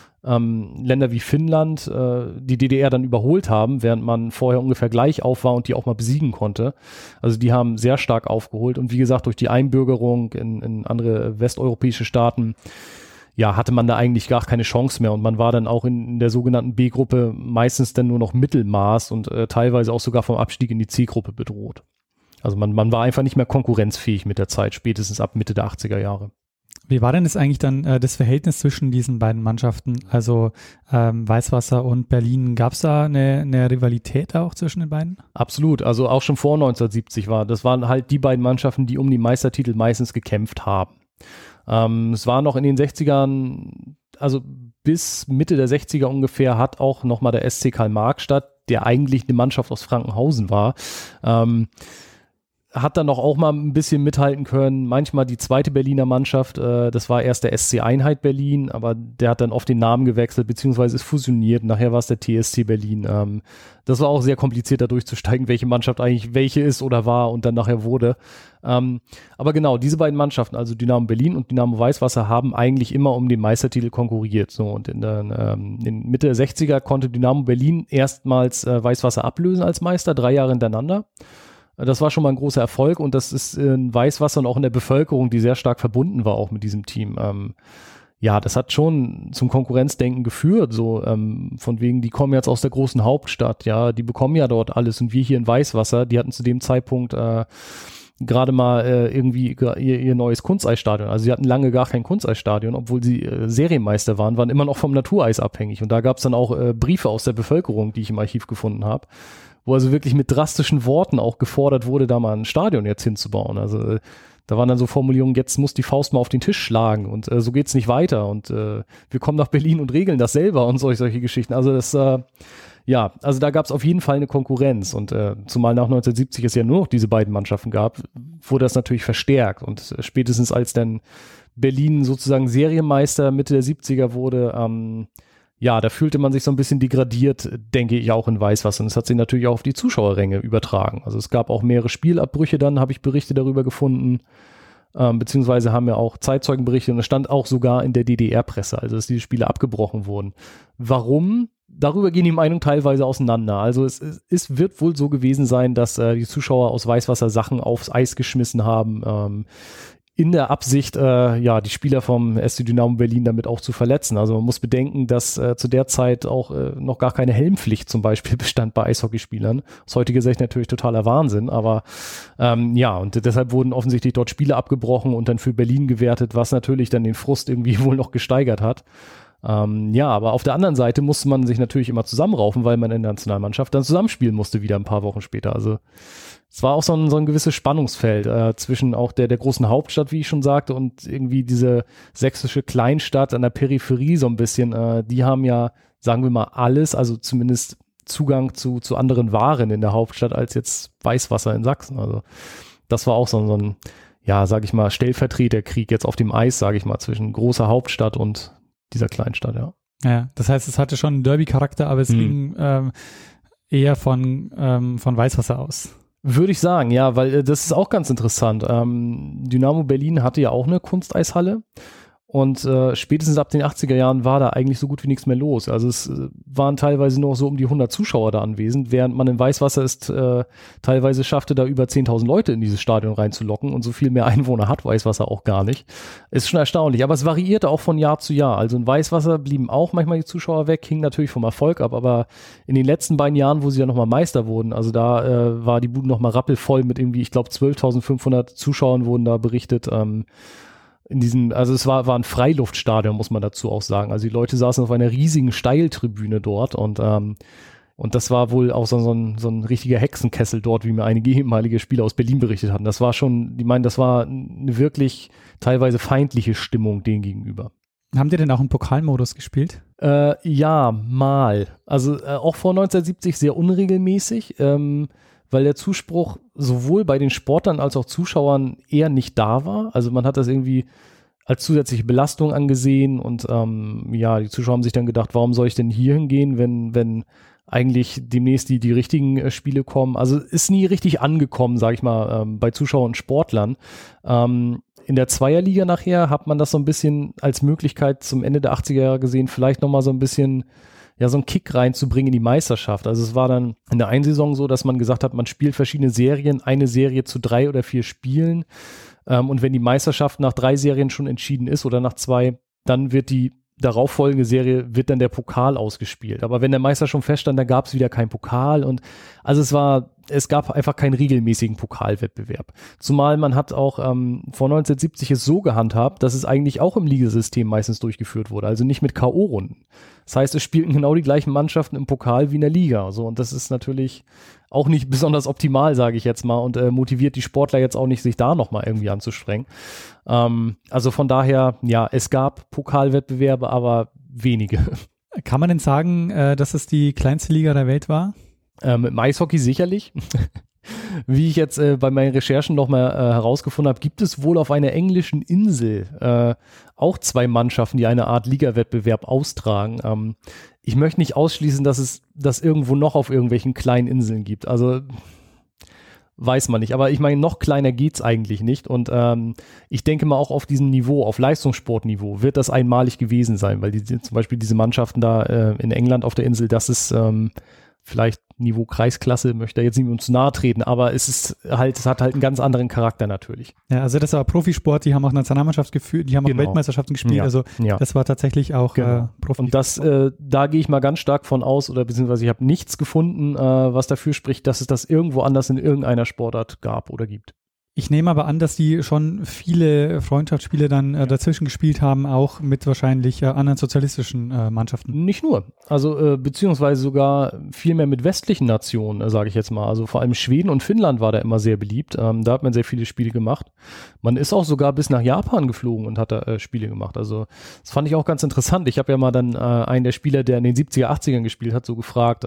Länder wie Finnland die DDR dann überholt haben, während man vorher ungefähr gleich auf war und die auch mal besiegen konnte. Also die haben sehr stark aufgeholt und wie gesagt, durch die Einbürgerung in andere westeuropäische Staaten, hatte man da eigentlich gar keine Chance mehr und man war dann auch in der sogenannten B-Gruppe meistens dann nur noch Mittelmaß und teilweise auch sogar vom Abstieg in die C-Gruppe bedroht. Also man war einfach nicht mehr konkurrenzfähig mit der Zeit, spätestens ab Mitte der 80er Jahre. Wie war denn das eigentlich dann, das Verhältnis zwischen diesen beiden Mannschaften, also Weißwasser und Berlin? Gab es da eine Rivalität auch zwischen den beiden? Absolut, also auch schon vor 1970 das waren halt die beiden Mannschaften, die um die Meistertitel meistens gekämpft haben. Es war noch in den 60ern, also bis Mitte der 60er ungefähr, hat auch nochmal der SC Karl-Marx-Stadt, der eigentlich eine Mannschaft aus Frankenhausen war, hat dann noch auch mal ein bisschen mithalten können. Manchmal die zweite Berliner Mannschaft, das war erst der SC Einheit Berlin, aber der hat dann oft den Namen gewechselt, beziehungsweise ist fusioniert. Nachher war es der TSC Berlin. Das war auch sehr kompliziert, da durchzusteigen, welche Mannschaft eigentlich welche ist oder war und dann nachher wurde. Aber genau, diese beiden Mannschaften, also Dynamo Berlin und Dynamo Weißwasser, haben eigentlich immer um den Meistertitel konkurriert. So, und in Mitte der 60er konnte Dynamo Berlin erstmals Weißwasser ablösen als Meister, 3 Jahre hintereinander. Das war schon mal ein großer Erfolg und das ist in Weißwasser und auch in der Bevölkerung, die sehr stark verbunden war auch mit diesem Team. Ja, das hat schon zum Konkurrenzdenken geführt, so von wegen, die kommen jetzt aus der großen Hauptstadt, ja, die bekommen ja dort alles und wir hier in Weißwasser, die hatten zu dem Zeitpunkt gerade mal irgendwie ihr neues Kunsteisstadion. Also sie hatten lange gar kein Kunsteisstadion, obwohl sie Serienmeister waren immer noch vom Natureis abhängig und da gab es dann auch Briefe aus der Bevölkerung, die ich im Archiv gefunden habe, wo also wirklich mit drastischen Worten auch gefordert wurde, da mal ein Stadion jetzt hinzubauen. Also da waren dann so Formulierungen, jetzt muss die Faust mal auf den Tisch schlagen und so geht's nicht weiter und wir kommen nach Berlin und regeln das selber und solche Geschichten. Also das, ja, also da gab's auf jeden Fall eine Konkurrenz und zumal nach 1970 es ja nur noch diese beiden Mannschaften gab, wurde das natürlich verstärkt und spätestens als dann Berlin sozusagen Serienmeister Mitte der 70er wurde, ja, da fühlte man sich so ein bisschen degradiert, denke ich, auch in Weißwasser. Und das hat sich natürlich auch auf die Zuschauerränge übertragen. Also es gab auch mehrere Spielabbrüche dann, habe ich Berichte darüber gefunden, beziehungsweise haben ja auch Zeitzeugenberichte und es stand auch sogar in der DDR-Presse, also dass diese Spiele abgebrochen wurden. Warum? Darüber gehen die Meinungen teilweise auseinander. Also es wird wohl so gewesen sein, dass die Zuschauer aus Weißwasser Sachen aufs Eis geschmissen haben, in der Absicht, ja, die Spieler vom SC Dynamo Berlin damit auch zu verletzen. Also man muss bedenken, dass zu der Zeit auch noch gar keine Helmpflicht zum Beispiel bestand bei Eishockeyspielern. Aus heutiger Sicht natürlich totaler Wahnsinn, aber ja, und deshalb wurden offensichtlich dort Spiele abgebrochen und dann für Berlin gewertet, was natürlich dann den Frust irgendwie wohl noch gesteigert hat. Ja, aber auf der anderen Seite musste man sich natürlich immer zusammenraufen, weil man in der Nationalmannschaft dann zusammenspielen musste wieder ein paar Wochen später. Also es war auch so ein gewisses Spannungsfeld zwischen auch der großen Hauptstadt, wie ich schon sagte, und irgendwie diese sächsische Kleinstadt an der Peripherie so ein bisschen. Die haben ja, sagen wir mal, alles, also zumindest Zugang zu anderen Waren in der Hauptstadt als jetzt Weißwasser in Sachsen. Also das war auch so ein, ja, sag ich mal, Stellvertreterkrieg jetzt auf dem Eis, sage ich mal, zwischen großer Hauptstadt und dieser Kleinstadt, ja. Ja, das heißt, es hatte schon einen Derby-Charakter, aber es ging eher von Weißwasser aus. Würde ich sagen, ja, weil das ist auch ganz interessant. Dynamo Berlin hatte ja auch eine Kunsteishalle und spätestens ab den 80er Jahren war da eigentlich so gut wie nichts mehr los. Also es waren teilweise nur so um die 100 Zuschauer da anwesend, während man in Weißwasser teilweise schaffte, da über 10.000 Leute in dieses Stadion reinzulocken und so viel mehr Einwohner hat Weißwasser auch gar nicht. Ist schon erstaunlich, aber es variierte auch von Jahr zu Jahr. Also in Weißwasser blieben auch manchmal die Zuschauer weg, hing natürlich vom Erfolg ab, aber in den letzten beiden Jahren, wo sie ja nochmal Meister wurden, also da war die Bude nochmal rappelvoll mit irgendwie, ich glaube 12.500 Zuschauern wurden da berichtet, also es war ein Freiluftstadion, muss man dazu auch sagen. Also die Leute saßen auf einer riesigen Steiltribüne dort und das war wohl auch so ein richtiger Hexenkessel dort, wie mir einige ehemalige Spieler aus Berlin berichtet hatten. Das war schon, die meinen, das war eine wirklich teilweise feindliche Stimmung denen gegenüber. Haben die denn auch einen Pokalmodus gespielt? Ja, mal. Also auch vor 1970 sehr unregelmäßig, weil der Zuspruch sowohl bei den Sportlern als auch Zuschauern eher nicht da war. Also man hat das irgendwie als zusätzliche Belastung angesehen und ja, die Zuschauer haben sich dann gedacht, warum soll ich denn hier hingehen, wenn eigentlich demnächst die richtigen Spiele kommen. Also ist nie richtig angekommen, sage ich mal, bei Zuschauern und Sportlern. In der Zweierliga nachher hat man das so ein bisschen als Möglichkeit zum Ende der 80er Jahre gesehen, vielleicht nochmal so ein bisschen, ja, so einen Kick reinzubringen in die Meisterschaft. Also es war dann in der einen Saison so, dass man gesagt hat, man spielt verschiedene Serien, eine Serie zu 3 oder 4 Spielen. Und wenn die Meisterschaft nach 3 Serien schon entschieden ist oder nach 2, dann wird die darauffolgende Serie wird dann der Pokal ausgespielt. Aber wenn der Meister schon feststand, dann gab es wieder keinen Pokal und also es gab einfach keinen regelmäßigen Pokalwettbewerb. Zumal man hat auch vor 1970 es so gehandhabt, dass es eigentlich auch im Ligasystem meistens durchgeführt wurde, also nicht mit K.O.-Runden. Das heißt, es spielten genau die gleichen Mannschaften im Pokal wie in der Liga. So, und das ist natürlich auch nicht besonders optimal, sage ich jetzt mal, und motiviert die Sportler jetzt auch nicht, sich da nochmal irgendwie anzustrengen. Also von daher, ja, es gab Pokalwettbewerbe, aber wenige. Kann man denn sagen, dass es die kleinste Liga der Welt war? Im Eishockey sicherlich. Wie ich jetzt bei meinen Recherchen nochmal herausgefunden habe, gibt es wohl auf einer englischen Insel auch 2 Mannschaften, die eine Art Ligawettbewerb austragen. Ich möchte nicht ausschließen, dass es das irgendwo noch auf irgendwelchen kleinen Inseln gibt. Also weiß man nicht. Aber ich meine, noch kleiner geht's eigentlich nicht. Und ich denke mal auch auf diesem Niveau, auf Leistungssportniveau, wird das einmalig gewesen sein, weil zum Beispiel diese Mannschaften da in England auf der Insel, das ist vielleicht Niveau Kreisklasse, möchte da jetzt nicht mehr zu nahe treten, aber es hat halt einen ganz anderen Charakter natürlich. Ja, also das war Profisport, die haben auch Nationalmannschaft geführt, die haben auch Weltmeisterschaften gespielt, also das war tatsächlich auch Profisport. Und das, da gehe ich mal ganz stark von aus, oder beziehungsweise ich habe nichts gefunden, was dafür spricht, dass es das irgendwo anders in irgendeiner Sportart gab oder gibt. Ich nehme aber an, dass die schon viele Freundschaftsspiele dann dazwischen gespielt haben, auch mit wahrscheinlich anderen sozialistischen Mannschaften. Nicht nur. Also beziehungsweise sogar viel mehr mit westlichen Nationen, sage ich jetzt mal. Also vor allem Schweden und Finnland war da immer sehr beliebt. Da hat man sehr viele Spiele gemacht. Man ist auch sogar bis nach Japan geflogen und hat da Spiele gemacht. Also das fand ich auch ganz interessant. Ich habe ja mal dann einen der Spieler, der in den 70er, 80ern gespielt hat, so gefragt,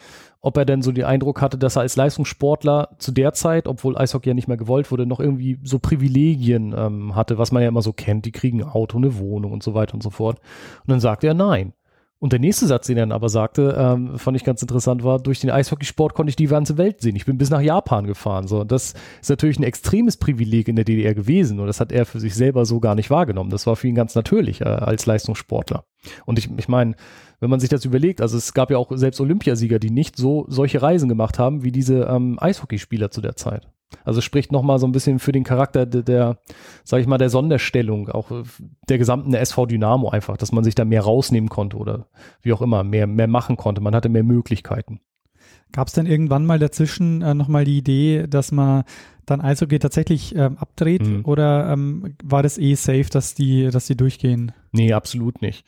ob er denn so den Eindruck hatte, dass er als Leistungssportler zu der Zeit, obwohl Eishockey ja nicht mehr gewollt wurde, noch irgendwie so Privilegien hatte, was man ja immer so kennt. Die kriegen ein Auto, eine Wohnung und so weiter und so fort. Und dann sagte er nein. Und der nächste Satz, den er dann aber sagte, fand ich ganz interessant, war, durch den Eishockeysport konnte ich die ganze Welt sehen. Ich bin bis nach Japan gefahren. So. Und das ist natürlich ein extremes Privileg in der DDR gewesen. Und das hat er für sich selber so gar nicht wahrgenommen. Das war für ihn ganz natürlich als Leistungssportler. Und ich meine, wenn man sich das überlegt, also es gab ja auch selbst Olympiasieger, die nicht solche Reisen gemacht haben, wie diese Eishockeyspieler zu der Zeit. Also spricht nochmal so ein bisschen für den Charakter der, sag ich mal, der Sonderstellung, auch der gesamten SV Dynamo einfach, dass man sich da mehr rausnehmen konnte oder wie auch immer, mehr machen konnte. Man hatte mehr Möglichkeiten. Gab es denn irgendwann mal dazwischen nochmal die Idee, dass man dann Eishockey tatsächlich abdreht oder war das safe, dass die durchgehen? Nee, absolut nicht.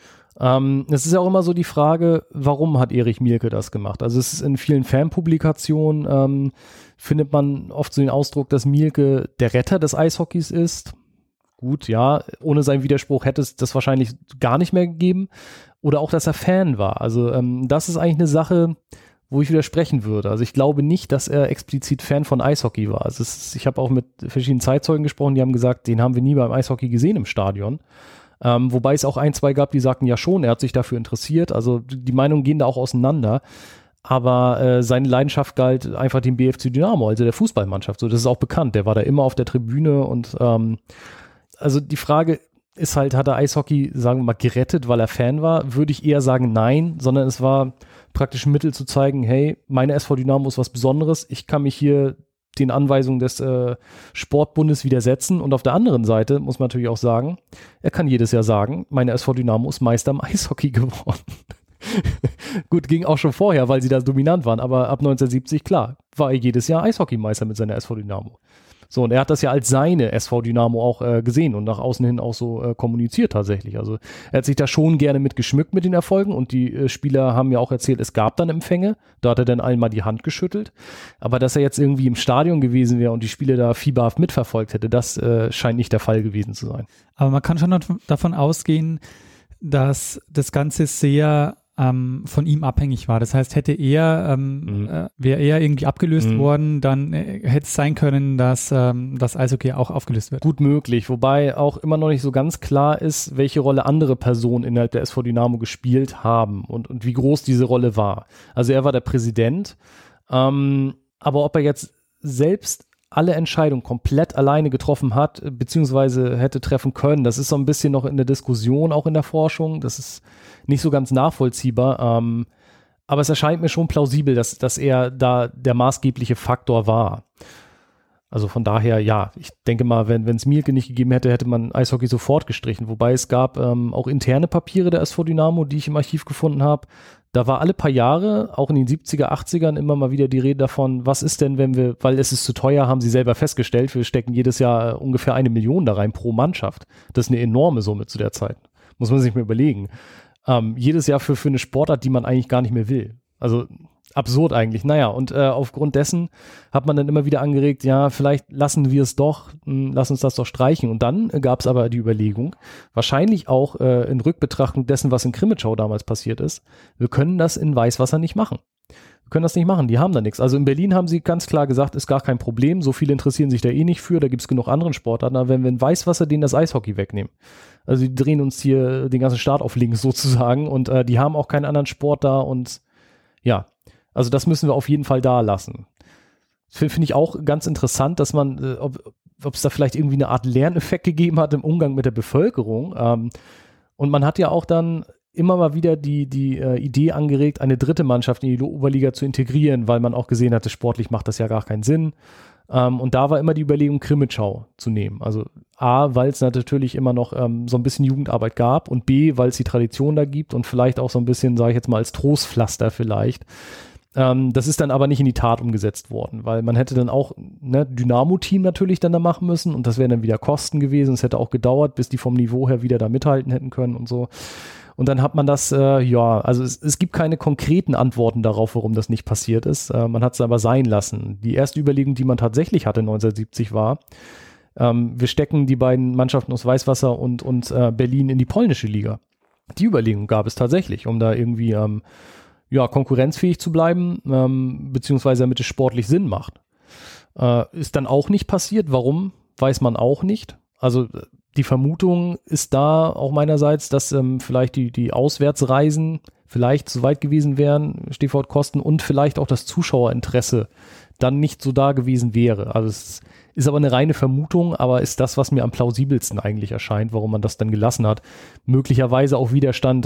Es ist ja auch immer so die Frage, warum hat Erich Mielke das gemacht? Also es ist in vielen Fanpublikationen findet man oft so den Ausdruck, dass Mielke der Retter des Eishockeys ist. Gut, ja, ohne seinen Widerspruch hätte es das wahrscheinlich gar nicht mehr gegeben. Oder auch, dass er Fan war. Also das ist eigentlich eine Sache, wo ich widersprechen würde. Also ich glaube nicht, dass er explizit Fan von Eishockey war. Also ich habe auch mit verschiedenen Zeitzeugen gesprochen, die haben gesagt, den haben wir nie beim Eishockey gesehen im Stadion. Wobei es auch 1, 2 gab, die sagten, ja schon, er hat sich dafür interessiert. Also die Meinungen gehen da auch auseinander. Aber seine Leidenschaft galt einfach dem BFC Dynamo, also der Fußballmannschaft. So, das ist auch bekannt. Der war da immer auf der Tribüne und also die Frage ist halt, hat er Eishockey, sagen wir mal, gerettet, weil er Fan war? Würde ich eher sagen, nein, sondern es war praktisch ein Mittel zu zeigen, hey, meine SV Dynamo ist was Besonderes. Ich kann mich hier den Anweisungen des Sportbundes widersetzen. Und auf der anderen Seite muss man natürlich auch sagen, er kann jedes Jahr sagen, meine SV Dynamo ist Meister im Eishockey geworden. Gut, ging auch schon vorher, weil sie da dominant waren, aber ab 1970, klar, war er jedes Jahr Eishockeymeister mit seiner SV Dynamo. So, und er hat das ja als seine SV Dynamo auch gesehen und nach außen hin auch so kommuniziert tatsächlich. Also er hat sich da schon gerne mit geschmückt mit den Erfolgen und die Spieler haben ja auch erzählt, es gab dann Empfänge, da hat er dann allen mal die Hand geschüttelt. Aber dass er jetzt irgendwie im Stadion gewesen wäre und die Spiele da fieberhaft mitverfolgt hätte, das scheint nicht der Fall gewesen zu sein. Aber man kann schon davon ausgehen, dass das Ganze sehr von ihm abhängig war. Das heißt, wäre er irgendwie abgelöst worden, dann hätte es sein können, dass das Eishockey auch aufgelöst wird. Gut möglich, wobei auch immer noch nicht so ganz klar ist, welche Rolle andere Personen innerhalb der SV Dynamo gespielt haben und wie groß diese Rolle war. Also er war der Präsident, aber ob er jetzt selbst alle Entscheidungen komplett alleine getroffen hat, beziehungsweise hätte treffen können, das ist so ein bisschen noch in der Diskussion, auch in der Forschung, das ist nicht so ganz nachvollziehbar, aber es erscheint mir schon plausibel, dass er da der maßgebliche Faktor war. Also von daher, ja, ich denke mal, wenn es Mielke nicht gegeben hätte, hätte man Eishockey sofort gestrichen. Wobei es gab auch interne Papiere der SV Dynamo, die ich im Archiv gefunden habe. Da war alle paar Jahre, auch in den 70er, 80ern, immer mal wieder die Rede davon, was ist denn, weil es ist zu teuer, haben sie selber festgestellt, wir stecken jedes Jahr ungefähr 1 Million da rein pro Mannschaft. Das ist eine enorme Summe zu der Zeit. Muss man sich mal überlegen. Jedes Jahr für eine Sportart, die man eigentlich gar nicht mehr will. Also absurd eigentlich. Naja, und aufgrund dessen hat man dann immer wieder angeregt, ja, vielleicht lassen wir es doch, lass uns das doch streichen. Und dann gab es aber die Überlegung, wahrscheinlich auch in Rückbetrachtung dessen, was in Krimitschau damals passiert ist, wir können das in Weißwasser nicht machen. Wir können das nicht machen, die haben da nichts. Also in Berlin haben sie ganz klar gesagt, ist gar kein Problem, so viele interessieren sich da eh nicht für, da gibt es genug anderen Sportarten, aber wenn wir in Weißwasser denen das Eishockey wegnehmen, also die drehen uns hier den ganzen Staat auf links sozusagen und die haben auch keinen anderen Sport da und ja, also das müssen wir auf jeden Fall da lassen. Finde ich auch ganz interessant, dass man, ob es da vielleicht irgendwie eine Art Lerneffekt gegeben hat im Umgang mit der Bevölkerung. Und man hat ja auch dann immer mal wieder die Idee angeregt, eine dritte Mannschaft in die Oberliga zu integrieren, weil man auch gesehen hatte, sportlich macht das ja gar keinen Sinn. Und da war immer die Überlegung, Krimitschau zu nehmen. Also A, weil es natürlich immer noch so ein bisschen Jugendarbeit gab und B, weil es die Tradition da gibt und vielleicht auch so ein bisschen, sage ich jetzt mal, als Trostpflaster vielleicht. Das ist dann aber nicht in die Tat umgesetzt worden, weil man hätte dann auch Dynamo-Team natürlich dann da machen müssen und das wären dann wieder Kosten gewesen. Es hätte auch gedauert, bis die vom Niveau her wieder da mithalten hätten können und so. Und dann hat man das, also es gibt keine konkreten Antworten darauf, warum das nicht passiert ist. Man hat es aber sein lassen. Die erste Überlegung, die man tatsächlich hatte 1970 war, wir stecken die beiden Mannschaften aus Weißwasser und Berlin in die polnische Liga. Die Überlegung gab es tatsächlich, um da irgendwie konkurrenzfähig zu bleiben, beziehungsweise damit es sportlich Sinn macht. Ist dann auch nicht passiert. Warum, weiß man auch nicht. Also die Vermutung ist da auch meinerseits, dass vielleicht die Auswärtsreisen vielleicht so weit gewesen wären, Stichwort Kosten, und vielleicht auch das Zuschauerinteresse dann nicht so da gewesen wäre. Also es ist aber eine reine Vermutung, aber ist das, was mir am plausibelsten eigentlich erscheint, warum man das dann gelassen hat. Möglicherweise auch Widerstand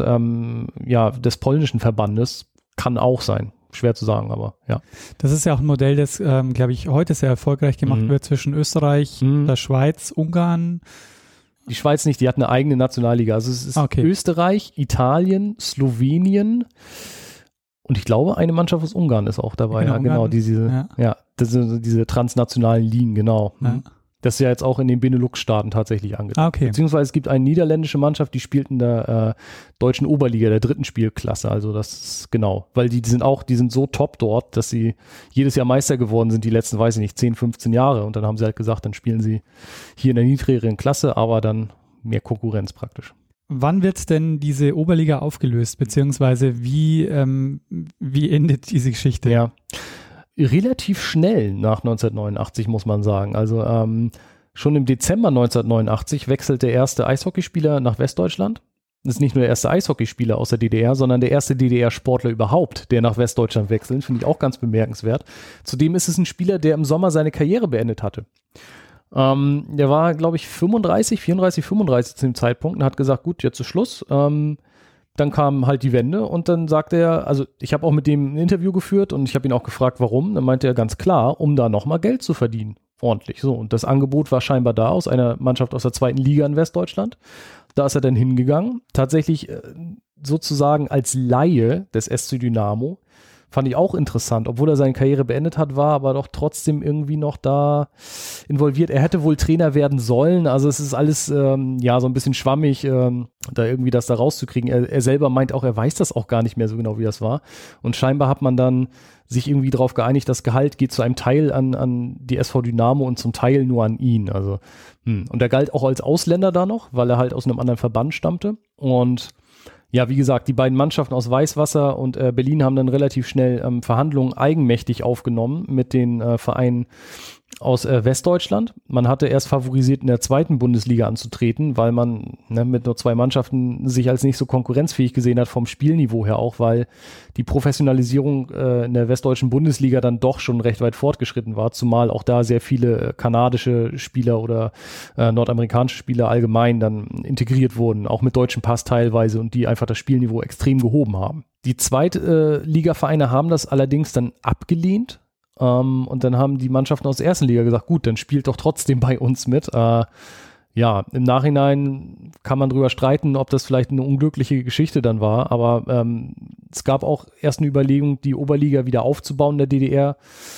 des polnischen Verbandes kann auch sein. Schwer zu sagen, aber ja. Das ist ja auch ein Modell, das, glaube ich, heute sehr erfolgreich gemacht wird zwischen Österreich, der Schweiz, Ungarn. Die Schweiz nicht, die hat eine eigene Nationalliga. Also es ist Österreich, Italien, Slowenien und ich glaube, eine Mannschaft aus Ungarn ist auch dabei. Genau, diese transnationalen Ligen, genau. Ja. Das ist ja jetzt auch in den Benelux-Staaten tatsächlich angetan. Okay. Beziehungsweise es gibt eine niederländische Mannschaft, die spielt in der deutschen Oberliga, der 3. Spielklasse. Also das ist genau, weil die sind so top dort, dass sie jedes Jahr Meister geworden sind, die letzten, 10, 15 Jahre. Und dann haben sie halt gesagt, dann spielen sie hier in der niedrigeren Klasse, aber dann mehr Konkurrenz praktisch. Wann wird denn diese Oberliga aufgelöst, beziehungsweise wie endet diese Geschichte? Ja. Relativ schnell nach 1989, muss man sagen. Also schon im Dezember 1989 wechselt der erste Eishockeyspieler nach Westdeutschland. Das ist nicht nur der erste Eishockeyspieler aus der DDR, sondern der erste DDR-Sportler überhaupt, der nach Westdeutschland wechselt. Finde ich auch ganz bemerkenswert. Zudem ist es ein Spieler, der im Sommer seine Karriere beendet hatte. Der war, glaube ich, 34, 35 zu dem Zeitpunkt und hat gesagt, gut, jetzt ist Schluss. Dann kam halt die Wende und dann sagte er, also ich habe auch mit dem ein Interview geführt und ich habe ihn auch gefragt, warum. Dann meinte er ganz klar, um da nochmal Geld zu verdienen. Ordentlich. So, und das Angebot war scheinbar da aus einer Mannschaft aus der 2. Liga in Westdeutschland. Da ist er dann hingegangen. Tatsächlich sozusagen als Laie des SC Dynamo. Fand ich auch interessant, obwohl er seine Karriere beendet hat, war aber doch trotzdem irgendwie noch da involviert. Er hätte wohl Trainer werden sollen, also es ist alles so ein bisschen schwammig, da irgendwie das da rauszukriegen. Er selber meint auch, er weiß das auch gar nicht mehr so genau, wie das war. Und scheinbar hat man dann sich irgendwie darauf geeinigt, das Gehalt geht zu einem Teil an die SV Dynamo und zum Teil nur an ihn. Also und er galt auch als Ausländer da noch, weil er halt aus einem anderen Verband stammte. Und ja, wie gesagt, die beiden Mannschaften aus Weißwasser und Berlin haben dann relativ schnell Verhandlungen eigenmächtig aufgenommen mit den Vereinen aus Westdeutschland. Man hatte erst favorisiert, in der 2. Bundesliga anzutreten, weil man mit nur 2 Mannschaften sich als nicht so konkurrenzfähig gesehen hat vom Spielniveau her auch, weil die Professionalisierung in der westdeutschen Bundesliga dann doch schon recht weit fortgeschritten war, zumal auch da sehr viele kanadische Spieler oder nordamerikanische Spieler allgemein dann integriert wurden, auch mit deutschem Pass teilweise und die einfach das Spielniveau extrem gehoben haben. Die Zweitligavereine haben das allerdings dann abgelehnt, Und dann haben die Mannschaften aus der ersten Liga gesagt, gut, dann spielt doch trotzdem bei uns mit. Ja, im Nachhinein kann man drüber streiten, ob das vielleicht eine unglückliche Geschichte dann war, aber es gab auch erst eine Überlegung, die Oberliga wieder aufzubauen in der DDR,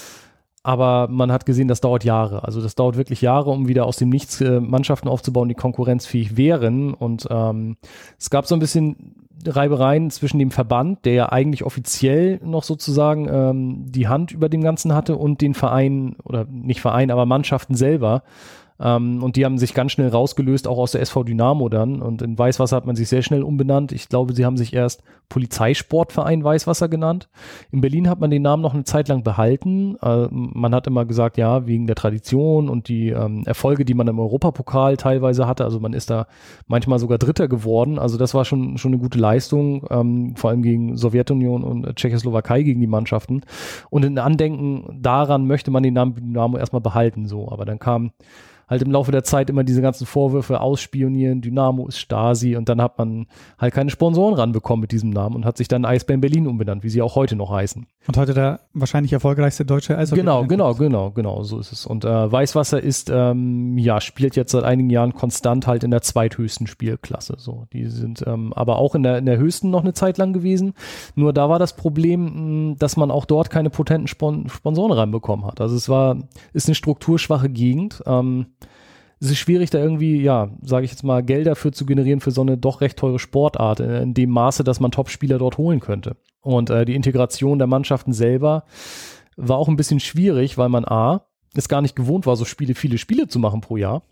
aber man hat gesehen, das dauert Jahre. Also das dauert wirklich Jahre, um wieder aus dem Nichts Mannschaften aufzubauen, die konkurrenzfähig wären, und es gab so ein bisschen Reibereien zwischen dem Verband, der ja eigentlich offiziell noch sozusagen die Hand über dem Ganzen hatte, und den Verein, oder nicht Verein, aber Mannschaften selber. Und die haben sich ganz schnell rausgelöst, auch aus der SV Dynamo dann. Und in Weißwasser hat man sich sehr schnell umbenannt. Ich glaube, sie haben sich erst Polizeisportverein Weißwasser genannt. In Berlin hat man den Namen noch eine Zeit lang behalten. Man hat immer gesagt, ja, wegen der Tradition und die Erfolge, die man im Europapokal teilweise hatte. Also man ist da manchmal sogar Dritter geworden. Also das war schon eine gute Leistung, vor allem gegen Sowjetunion und Tschechoslowakei, gegen die Mannschaften. Und in Andenken daran möchte man den Namen Dynamo erstmal behalten. So, aber dann kam halt im Laufe der Zeit immer diese ganzen Vorwürfe, ausspionieren, Dynamo ist Stasi, und dann hat man halt keine Sponsoren ranbekommen mit diesem Namen und hat sich dann Eisbären Berlin umbenannt, wie sie auch heute noch heißen. Und heute der wahrscheinlich erfolgreichste deutsche Eishockey. Genau, so ist es. Und Weißwasser ist, spielt jetzt seit einigen Jahren konstant halt in der zweithöchsten Spielklasse. So, die sind aber auch in der höchsten noch eine Zeit lang gewesen. Nur da war das Problem, dass man auch dort keine potenten Sponsoren ranbekommen hat. Also ist eine strukturschwache Gegend. Es ist schwierig, da irgendwie, sage ich jetzt mal, Gelder für zu generieren für so eine doch recht teure Sportart, in dem Maße, dass man Top-Spieler dort holen könnte. Und die Integration der Mannschaften selber war auch ein bisschen schwierig, weil man es gar nicht gewohnt war, so viele Spiele zu machen pro Jahr.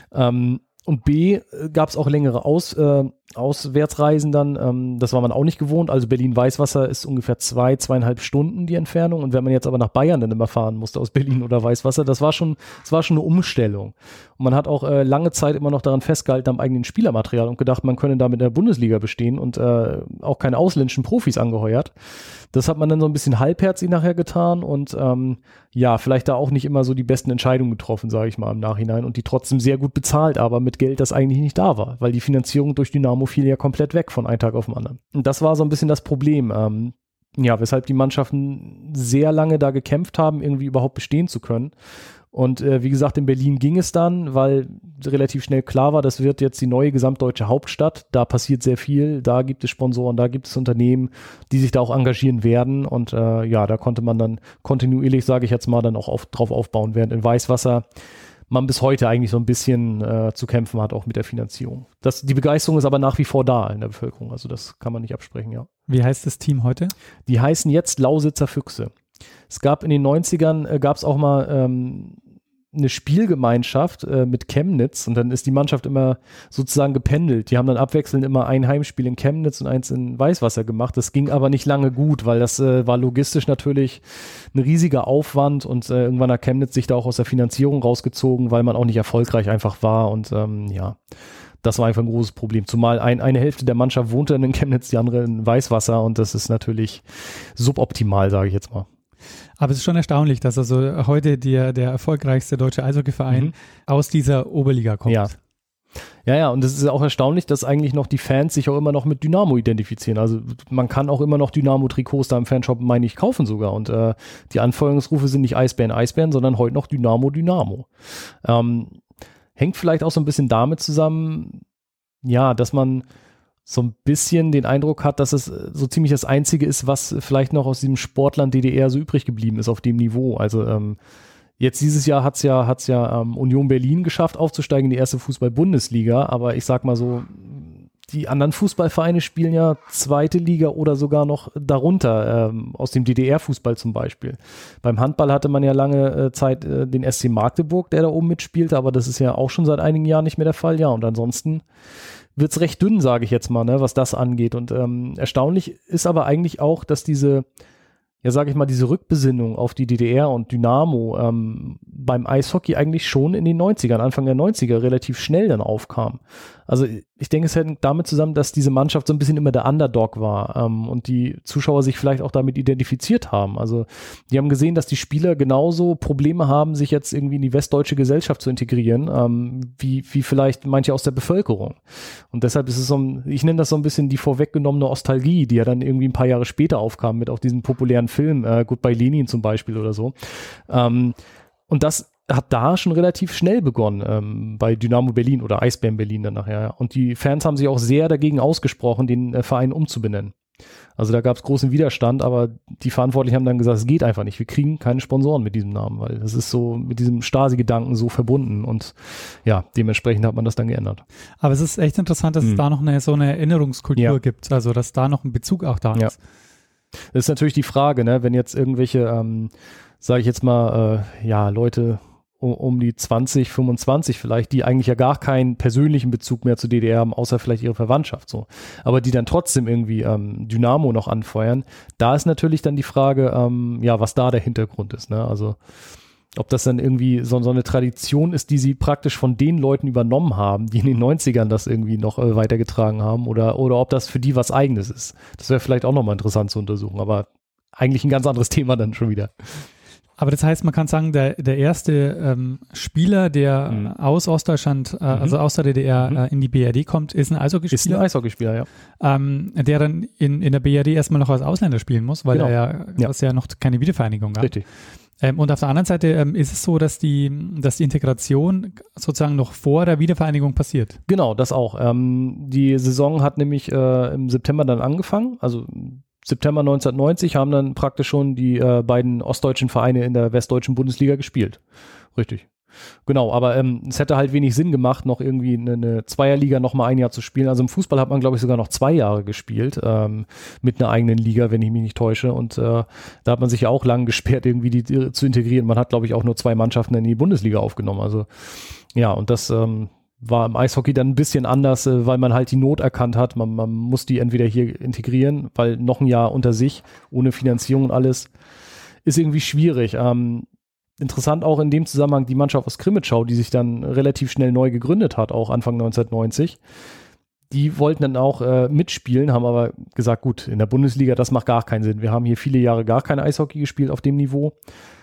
Und B, gab es auch längere Auswärtsreisen dann, das war man auch nicht gewohnt. Also Berlin-Weißwasser ist ungefähr 2,5 Stunden die Entfernung. Und wenn man jetzt aber nach Bayern dann immer fahren musste aus Berlin oder Weißwasser, das war schon eine Umstellung. Und man hat auch lange Zeit immer noch daran festgehalten am eigenen Spielermaterial und gedacht, man könne damit in der Bundesliga bestehen und auch keine ausländischen Profis angeheuert. Das hat man dann so ein bisschen halbherzig nachher getan und vielleicht da auch nicht immer so die besten Entscheidungen getroffen, sage ich mal im Nachhinein, und die trotzdem sehr gut bezahlt, aber mit Geld, das eigentlich nicht da war, weil die Finanzierung durch Dynamo fiel ja komplett weg von einem Tag auf den anderen. Und das war so ein bisschen das Problem, weshalb die Mannschaften sehr lange da gekämpft haben, irgendwie überhaupt bestehen zu können. Und wie gesagt, in Berlin ging es dann, weil relativ schnell klar war, das wird jetzt die neue gesamtdeutsche Hauptstadt. Da passiert sehr viel, da gibt es Sponsoren, da gibt es Unternehmen, die sich da auch engagieren werden. Und da konnte man dann kontinuierlich, sage ich jetzt mal, dann auch drauf aufbauen, während in Weißwasser man bis heute eigentlich so ein bisschen zu kämpfen hat, auch mit der Finanzierung. Die Begeisterung ist aber nach wie vor da in der Bevölkerung, also das kann man nicht absprechen, ja. Wie heißt das Team heute? Die heißen jetzt Lausitzer Füchse. Es gab in den 90ern, gab es auch mal eine Spielgemeinschaft mit Chemnitz, und dann ist die Mannschaft immer sozusagen gependelt. Die haben dann abwechselnd immer ein Heimspiel in Chemnitz und eins in Weißwasser gemacht. Das ging aber nicht lange gut, weil das war logistisch natürlich ein riesiger Aufwand, und irgendwann hat Chemnitz sich da auch aus der Finanzierung rausgezogen, weil man auch nicht erfolgreich einfach war, und das war einfach ein großes Problem. Zumal eine Hälfte der Mannschaft wohnte in Chemnitz, die andere in Weißwasser, und das ist natürlich suboptimal, sage ich jetzt mal. Aber es ist schon erstaunlich, dass also heute der erfolgreichste deutsche Eishockeyverein aus dieser Oberliga kommt. Ja, und es ist auch erstaunlich, dass eigentlich noch die Fans sich auch immer noch mit Dynamo identifizieren. Also man kann auch immer noch Dynamo-Trikots da im Fanshop, meine ich, kaufen sogar. Und die Anfeuerungsrufe sind nicht Eisbären, sondern heute noch Dynamo. Hängt vielleicht auch so ein bisschen damit zusammen, dass man so ein bisschen den Eindruck hat, dass es so ziemlich das Einzige ist, was vielleicht noch aus diesem Sportland DDR so übrig geblieben ist auf dem Niveau. Also jetzt dieses Jahr hat's ja Union Berlin geschafft, aufzusteigen in die erste Fußball-Bundesliga, aber ich sag mal so, die anderen Fußballvereine spielen ja zweite Liga oder sogar noch darunter, aus dem DDR-Fußball zum Beispiel. Beim Handball hatte man ja lange Zeit den SC Magdeburg, der da oben mitspielte, aber das ist ja auch schon seit einigen Jahren nicht mehr der Fall. Ja, und ansonsten wird's recht dünn, sage ich jetzt mal, ne, was das angeht. Und erstaunlich ist aber eigentlich auch, dass diese Rückbesinnung auf die DDR und Dynamo beim Eishockey eigentlich schon in den 90ern, Anfang der 90er relativ schnell dann aufkam. Also ich denke, es hängt damit zusammen, dass diese Mannschaft so ein bisschen immer der Underdog war und die Zuschauer sich vielleicht auch damit identifiziert haben. Also die haben gesehen, dass die Spieler genauso Probleme haben, sich jetzt irgendwie in die westdeutsche Gesellschaft zu integrieren, wie vielleicht manche aus der Bevölkerung. Und deshalb ist es ich nenne das so ein bisschen die vorweggenommene Nostalgie, die ja dann irgendwie ein paar Jahre später aufkam mit auch diesem populären Film, Goodbye Lenin zum Beispiel oder so. Und das hat da schon relativ schnell begonnen, bei Dynamo Berlin oder Eisbären Berlin dann nachher. Ja. Und die Fans haben sich auch sehr dagegen ausgesprochen, den Verein umzubenennen. Also da gab es großen Widerstand, aber die Verantwortlichen haben dann gesagt, es geht einfach nicht. Wir kriegen keine Sponsoren mit diesem Namen, weil das ist so mit diesem Stasi-Gedanken so verbunden und ja, dementsprechend hat man das dann geändert. Aber es ist echt interessant, dass es da noch so eine Erinnerungskultur gibt, also dass da noch ein Bezug auch da ist. Das ist natürlich die Frage, ne, wenn jetzt irgendwelche, sage ich jetzt mal, Leute um die 20, 25 vielleicht, die eigentlich ja gar keinen persönlichen Bezug mehr zur DDR haben, außer vielleicht ihre Verwandtschaft so. Aber die dann trotzdem irgendwie Dynamo noch anfeuern, da ist natürlich dann die Frage, was da der Hintergrund ist. Ne? Also ob das dann irgendwie so eine Tradition ist, die sie praktisch von den Leuten übernommen haben, die in den 90ern das irgendwie noch weitergetragen haben oder ob das für die was Eigenes ist. Das wäre vielleicht auch nochmal interessant zu untersuchen, aber eigentlich ein ganz anderes Thema dann schon wieder. Aber das heißt, man kann sagen, der erste Spieler, der aus Ostdeutschland, also aus der DDR in die BRD kommt, ist ein Eishockeyspieler. Ist ein Eishockeyspieler, ja. Der dann in der BRD erstmal noch als Ausländer spielen muss, weil es ja noch keine Wiedervereinigung gab. Richtig. Und auf der anderen Seite ist es so, dass die Integration sozusagen noch vor der Wiedervereinigung passiert. Genau, das auch. Die Saison hat nämlich im September dann angefangen, also September 1990 haben dann praktisch schon die beiden ostdeutschen Vereine in der westdeutschen Bundesliga gespielt. Richtig. Genau, aber es hätte halt wenig Sinn gemacht, noch irgendwie eine Zweierliga noch mal ein Jahr zu spielen. Also im Fußball hat man, glaube ich, sogar noch 2 Jahre gespielt mit einer eigenen Liga, wenn ich mich nicht täusche. Und da hat man sich ja auch lang gesperrt, irgendwie die zu integrieren. Man hat, glaube ich, auch nur 2 Mannschaften in die Bundesliga aufgenommen. Also ja, und das war im Eishockey dann ein bisschen anders, weil man halt die Not erkannt hat. Man muss die entweder hier integrieren, weil noch ein Jahr unter sich, ohne Finanzierung und alles, ist irgendwie schwierig. Interessant auch in dem Zusammenhang die Mannschaft aus Krimitschau, die sich dann relativ schnell neu gegründet hat, auch Anfang 1990. Die wollten dann auch mitspielen, haben aber gesagt, gut, in der Bundesliga, das macht gar keinen Sinn. Wir haben hier viele Jahre gar kein Eishockey gespielt auf dem Niveau.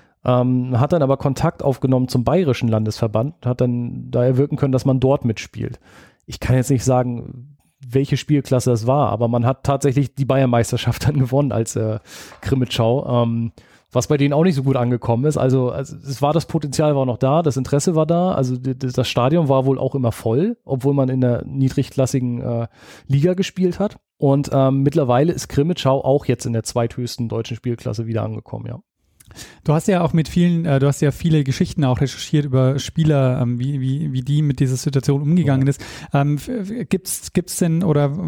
Hat dann aber Kontakt aufgenommen zum Bayerischen Landesverband, hat dann da erwirken können, dass man dort mitspielt. Ich kann jetzt nicht sagen, welche Spielklasse das war, aber man hat tatsächlich die Bayernmeisterschaft dann gewonnen als Krimitschau, was bei denen auch nicht so gut angekommen ist. Also es war, das Potenzial war noch da, das Interesse war da, also das Stadion war wohl auch immer voll, obwohl man in der niedrigklassigen Liga gespielt hat. Und mittlerweile ist Krimitschau auch jetzt in der zweithöchsten deutschen Spielklasse wieder angekommen, ja. Du hast ja auch viele Geschichten auch recherchiert über Spieler, wie die mit dieser Situation umgegangen ist. Gibt's denn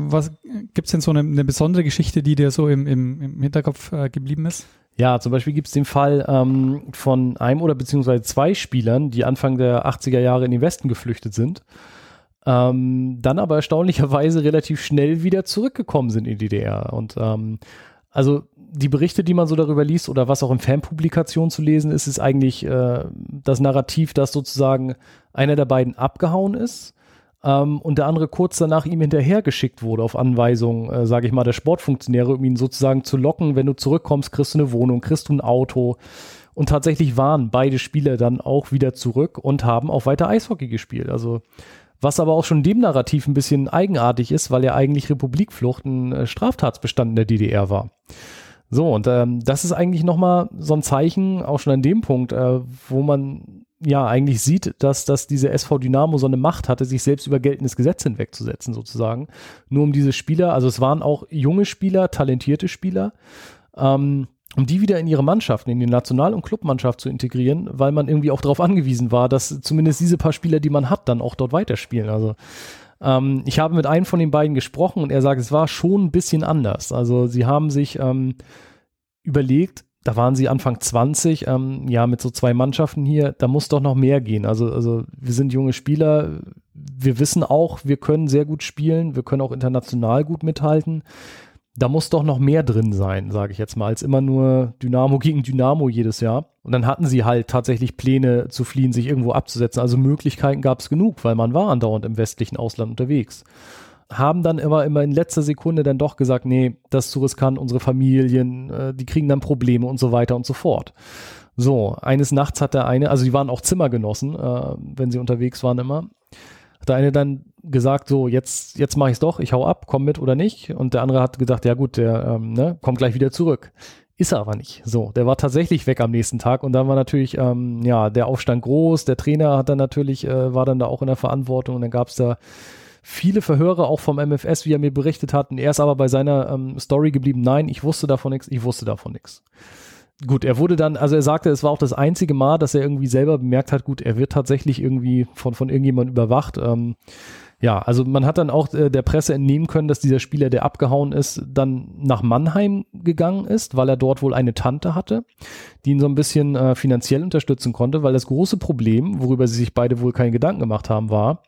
so eine besondere Geschichte, die dir so im Hinterkopf geblieben ist? Ja, zum Beispiel gibt es den Fall von einem oder beziehungsweise 2 Spielern, die Anfang der 80er Jahre in den Westen geflüchtet sind, dann aber erstaunlicherweise relativ schnell wieder zurückgekommen sind in die DDR. Und also die Berichte, die man so darüber liest oder was auch in Fanpublikationen zu lesen ist, ist eigentlich das Narrativ, dass sozusagen einer der beiden abgehauen ist und der andere kurz danach ihm hinterhergeschickt wurde auf Anweisung, sage ich mal, der Sportfunktionäre, um ihn sozusagen zu locken, wenn du zurückkommst, kriegst du eine Wohnung, kriegst du ein Auto. Und tatsächlich waren beide Spieler dann auch wieder zurück und haben auch weiter Eishockey gespielt. Also was aber auch schon dem Narrativ ein bisschen eigenartig ist, weil ja eigentlich Republikflucht ein Straftatsbestand in der DDR war. So, und das ist eigentlich nochmal so ein Zeichen, auch schon an dem Punkt, wo man ja eigentlich sieht, dass diese SV Dynamo so eine Macht hatte, sich selbst über geltendes Gesetz hinwegzusetzen sozusagen. Nur um diese Spieler, also es waren auch junge Spieler, talentierte Spieler, um die wieder in ihre Mannschaften, in die National- und Clubmannschaft zu integrieren, weil man irgendwie auch darauf angewiesen war, dass zumindest diese paar Spieler, die man hat, dann auch dort weiterspielen. Also ich habe mit einem von den beiden gesprochen und er sagt, es war schon ein bisschen anders. Also sie haben sich überlegt, da waren sie Anfang 20, mit so 2 Mannschaften hier, da muss doch noch mehr gehen. Also wir sind junge Spieler, wir wissen auch, wir können sehr gut spielen, wir können auch international gut mithalten. da muss doch noch mehr drin sein, sage ich jetzt mal, als immer nur Dynamo gegen Dynamo jedes Jahr. Und dann hatten sie halt tatsächlich Pläne zu fliehen, sich irgendwo abzusetzen. Also Möglichkeiten gab es genug, weil man war andauernd im westlichen Ausland unterwegs. Haben dann immer in letzter Sekunde dann doch gesagt, nee, das ist zu riskant, unsere Familien, die kriegen dann Probleme und so weiter und so fort. So, eines Nachts hat der eine, also die waren auch Zimmergenossen, wenn sie unterwegs waren immer, hat der eine dann gesagt, so, jetzt mache ich es doch, ich hau ab, komm mit oder nicht. Und der andere hat gedacht, ja gut, der kommt gleich wieder zurück. Ist er aber nicht. So, der war tatsächlich weg am nächsten Tag und dann war natürlich, der Aufstand groß, der Trainer hat dann natürlich, war dann da auch in der Verantwortung und dann gab es da viele Verhöre auch vom MFS, wie er mir berichtet hat. Und er ist aber bei seiner Story geblieben, nein, ich wusste davon nichts. Gut, er wurde dann, also er sagte, es war auch das einzige Mal, dass er irgendwie selber bemerkt hat, gut, er wird tatsächlich irgendwie von irgendjemandem überwacht. Also man hat dann auch der Presse entnehmen können, dass dieser Spieler, der abgehauen ist, dann nach Mannheim gegangen ist, weil er dort wohl eine Tante hatte, die ihn so ein bisschen finanziell unterstützen konnte, weil das große Problem, worüber sie sich beide wohl keine Gedanken gemacht haben, war,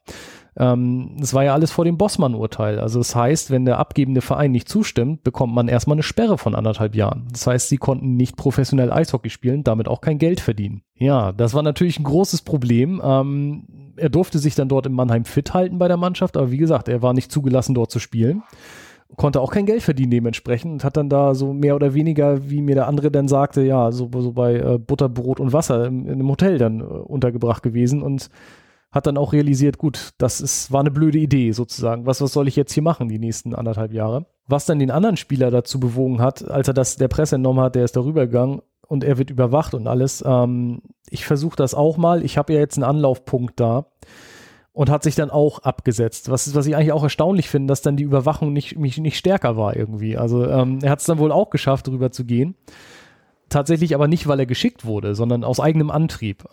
das war ja alles vor dem Bossmann-Urteil. Also das heißt, wenn der abgebende Verein nicht zustimmt, bekommt man erstmal eine Sperre von 1,5 Jahren. Das heißt, sie konnten nicht professionell Eishockey spielen, damit auch kein Geld verdienen. Ja, das war natürlich ein großes Problem. Er durfte sich dann dort in Mannheim fit halten bei der Mannschaft, aber wie gesagt, er war nicht zugelassen, dort zu spielen. Konnte auch kein Geld verdienen dementsprechend und hat dann da so mehr oder weniger, wie mir der andere dann sagte, ja, so bei Butterbrot und Wasser in einem Hotel dann untergebracht gewesen und hat dann auch realisiert, gut, war eine blöde Idee sozusagen. Was soll ich jetzt hier machen die nächsten 1,5 Jahre? Was dann den anderen Spieler dazu bewogen hat, als er das der Presse entnommen hat, der ist darüber gegangen und er wird überwacht und alles. Ich versuche das auch mal. Ich habe ja jetzt einen Anlaufpunkt da und hat sich dann auch abgesetzt. Was ich eigentlich auch erstaunlich finde, dass dann die Überwachung nicht stärker war irgendwie. Also er hat es dann wohl auch geschafft, drüber zu gehen. Tatsächlich aber nicht, weil er geschickt wurde, sondern aus eigenem Antrieb.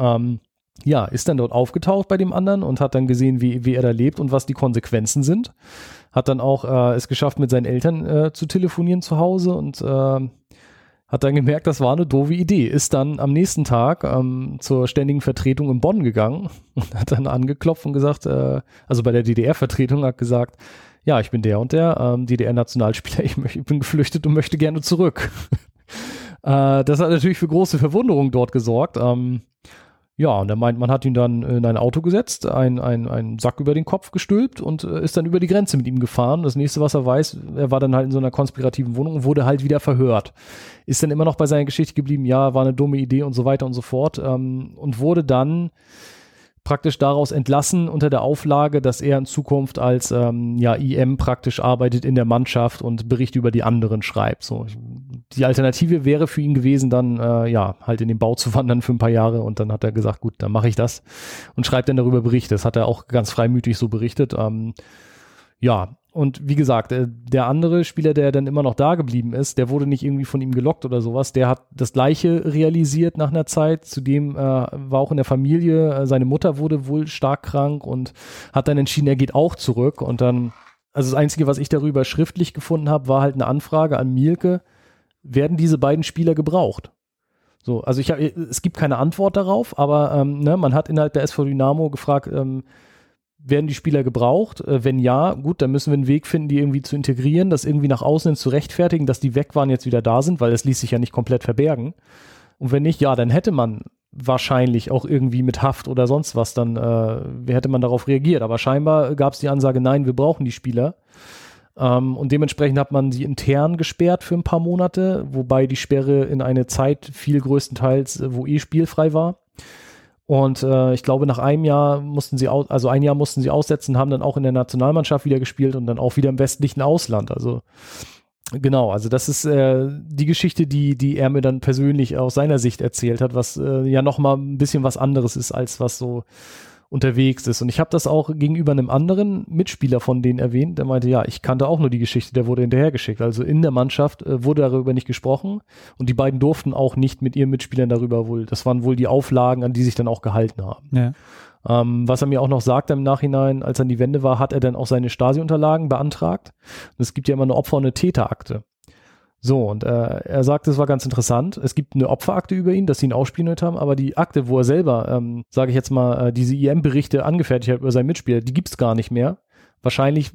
Ist dann dort aufgetaucht bei dem anderen und hat dann gesehen, wie er da lebt und was die Konsequenzen sind. Hat dann auch es geschafft, mit seinen Eltern zu telefonieren zu Hause und hat dann gemerkt, das war eine doofe Idee. Ist dann am nächsten Tag zur ständigen Vertretung in Bonn gegangen und hat dann angeklopft und gesagt, also bei der DDR-Vertretung hat gesagt, ja, ich bin der und der DDR-Nationalspieler, ich bin geflüchtet und möchte gerne zurück. Das hat natürlich für große Verwunderung dort gesorgt. Und er meint, man hat ihn dann in ein Auto gesetzt, einen Sack über den Kopf gestülpt und ist dann über die Grenze mit ihm gefahren. Das nächste, was er weiß, er war dann halt in so einer konspirativen Wohnung und wurde halt wieder verhört. Ist dann immer noch bei seiner Geschichte geblieben, ja, war eine dumme Idee und so weiter und so fort. Und wurde dann praktisch daraus entlassen unter der Auflage, dass er in Zukunft als IM praktisch arbeitet in der Mannschaft und Berichte über die anderen schreibt. So, die Alternative wäre für ihn gewesen, dann halt in den Bau zu wandern für ein paar Jahre und dann hat er gesagt, gut, dann mache ich das und schreibt dann darüber Berichte. Das hat er auch ganz freimütig so berichtet. Und wie gesagt, der andere Spieler, der dann immer noch da geblieben ist, der wurde nicht irgendwie von ihm gelockt oder sowas, der hat das Gleiche realisiert nach einer Zeit, zudem war auch in der Familie, seine Mutter wurde wohl stark krank und hat dann entschieden, er geht auch zurück und dann, also das Einzige, was ich darüber schriftlich gefunden habe, war halt eine Anfrage an Mielke, werden diese beiden Spieler gebraucht? So, also es gibt keine Antwort darauf, aber man hat innerhalb der SV Dynamo gefragt, werden die Spieler gebraucht? Wenn ja, gut, dann müssen wir einen Weg finden, die irgendwie zu integrieren, das irgendwie nach außen hin zu rechtfertigen, dass die weg waren, jetzt wieder da sind, weil es ließ sich ja nicht komplett verbergen. Und wenn nicht, ja, dann hätte man wahrscheinlich auch irgendwie mit Haft oder sonst was, dann hätte man darauf reagiert. Aber scheinbar gab es die Ansage, nein, wir brauchen die Spieler. Und dementsprechend hat man sie intern gesperrt für ein paar Monate, wobei die Sperre in eine Zeit fiel größtenteils, wo spielfrei war. Und ich glaube, nach einem Jahr mussten sie aussetzen, haben dann auch in der Nationalmannschaft wieder gespielt und dann auch wieder im westlichen Ausland. Also genau, also das ist die Geschichte, die er mir dann persönlich aus seiner Sicht erzählt hat, was ja nochmal ein bisschen was anderes ist, als was so unterwegs ist. Und ich habe das auch gegenüber einem anderen Mitspieler von denen erwähnt, der meinte, ja, ich kannte auch nur die Geschichte, der wurde hinterhergeschickt. Also in der Mannschaft wurde darüber nicht gesprochen und die beiden durften auch nicht mit ihren Mitspielern darüber das waren wohl die Auflagen, an die sich dann auch gehalten haben. Ja. Was er mir auch noch sagte im Nachhinein, als er an die Wende war, hat er dann auch seine Stasi-Unterlagen beantragt. Und es gibt ja immer eine Opfer- und eine Täterakte. So, und er sagte, es war ganz interessant. Es gibt eine Opferakte über ihn, dass sie ihn ausspioniert haben, aber die Akte, wo er selber, sage ich jetzt mal, diese IM-Berichte angefertigt hat über seinen Mitspieler, die gibt's gar nicht mehr. Wahrscheinlich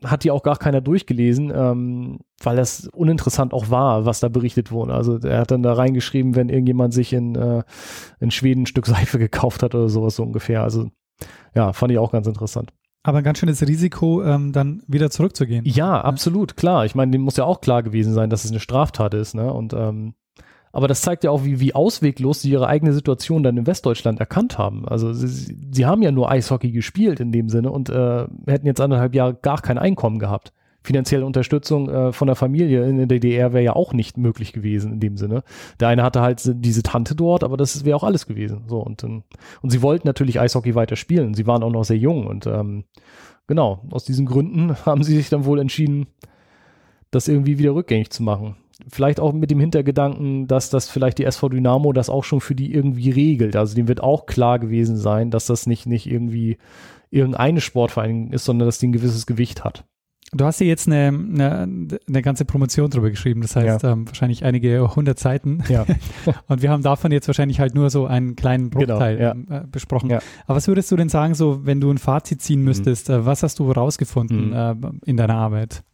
hat die auch gar keiner durchgelesen, weil das uninteressant auch war, was da berichtet wurde. Also er hat dann da reingeschrieben, wenn irgendjemand sich in Schweden ein Stück Seife gekauft hat oder sowas so ungefähr. Also ja, fand ich auch ganz interessant. Aber ein ganz schönes Risiko, dann wieder zurückzugehen. Ja, absolut, klar. Ich meine, dem muss ja auch klar gewesen sein, dass es eine Straftat ist, ne? Und aber das zeigt ja auch, wie ausweglos sie ihre eigene Situation dann in Westdeutschland erkannt haben. Also sie haben ja nur Eishockey gespielt in dem Sinne und hätten jetzt 1,5 Jahre gar kein Einkommen gehabt. Finanzielle Unterstützung von der Familie in der DDR wäre ja auch nicht möglich gewesen in dem Sinne. Der eine hatte halt diese Tante dort, aber das wäre auch alles gewesen. So und sie wollten natürlich Eishockey weiter spielen. Sie waren auch noch sehr jung und genau, aus diesen Gründen haben sie sich dann wohl entschieden, das irgendwie wieder rückgängig zu machen. Vielleicht auch mit dem Hintergedanken, dass das vielleicht die SV Dynamo das auch schon für die irgendwie regelt. Also dem wird auch klar gewesen sein, dass das nicht irgendwie irgendeine Sportvereinigung ist, sondern dass die ein gewisses Gewicht hat. Du hast hier jetzt eine ganze Promotion drüber geschrieben, das heißt wahrscheinlich einige 100 Seiten. Ja. Und wir haben davon jetzt wahrscheinlich halt nur so einen kleinen Bruchteil besprochen. Ja. Aber was würdest du denn sagen, so wenn du ein Fazit ziehen müsstest, was hast du rausgefunden in deiner Arbeit?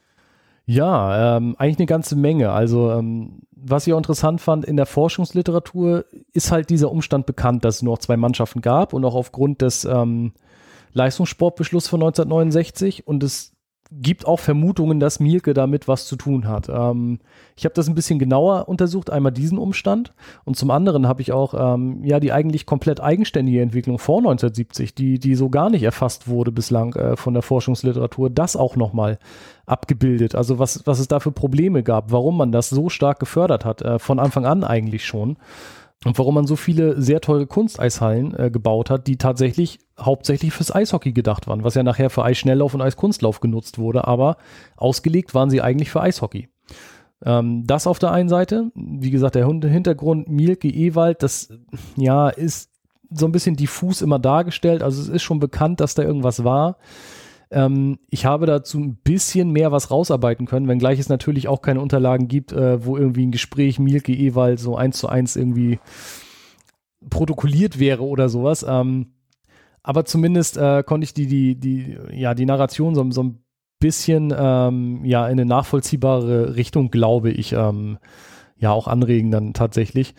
Ja, eigentlich eine ganze Menge. Also was ich auch interessant fand, in der Forschungsliteratur ist halt dieser Umstand bekannt, dass es nur noch 2 Mannschaften gab und auch aufgrund des Leistungssportbeschlusses von 1969 und es gibt auch Vermutungen, dass Mielke damit was zu tun hat. Ich habe das ein bisschen genauer untersucht, einmal diesen Umstand und zum anderen habe ich auch die eigentlich komplett eigenständige Entwicklung vor 1970, die so gar nicht erfasst wurde bislang von der Forschungsliteratur, das auch nochmal abgebildet. Also was es da für Probleme gab, warum man das so stark gefördert hat, von Anfang an eigentlich schon. Und warum man so viele sehr teure Kunsteishallen gebaut hat, die tatsächlich hauptsächlich fürs Eishockey gedacht waren, was ja nachher für Eisschnelllauf und Eiskunstlauf genutzt wurde, aber ausgelegt waren sie eigentlich für Eishockey. Das auf der einen Seite, wie gesagt, der Hintergrund Mielke Ewald, das ist so ein bisschen diffus immer dargestellt, also es ist schon bekannt, dass da irgendwas war. Ich habe dazu ein bisschen mehr was rausarbeiten können, wenngleich es natürlich auch keine Unterlagen gibt, wo irgendwie ein Gespräch Mielke Ewald so 1:1 irgendwie protokolliert wäre oder sowas. Aber zumindest konnte ich die Narration so ein bisschen in eine nachvollziehbare Richtung, glaube ich, auch anregen dann tatsächlich.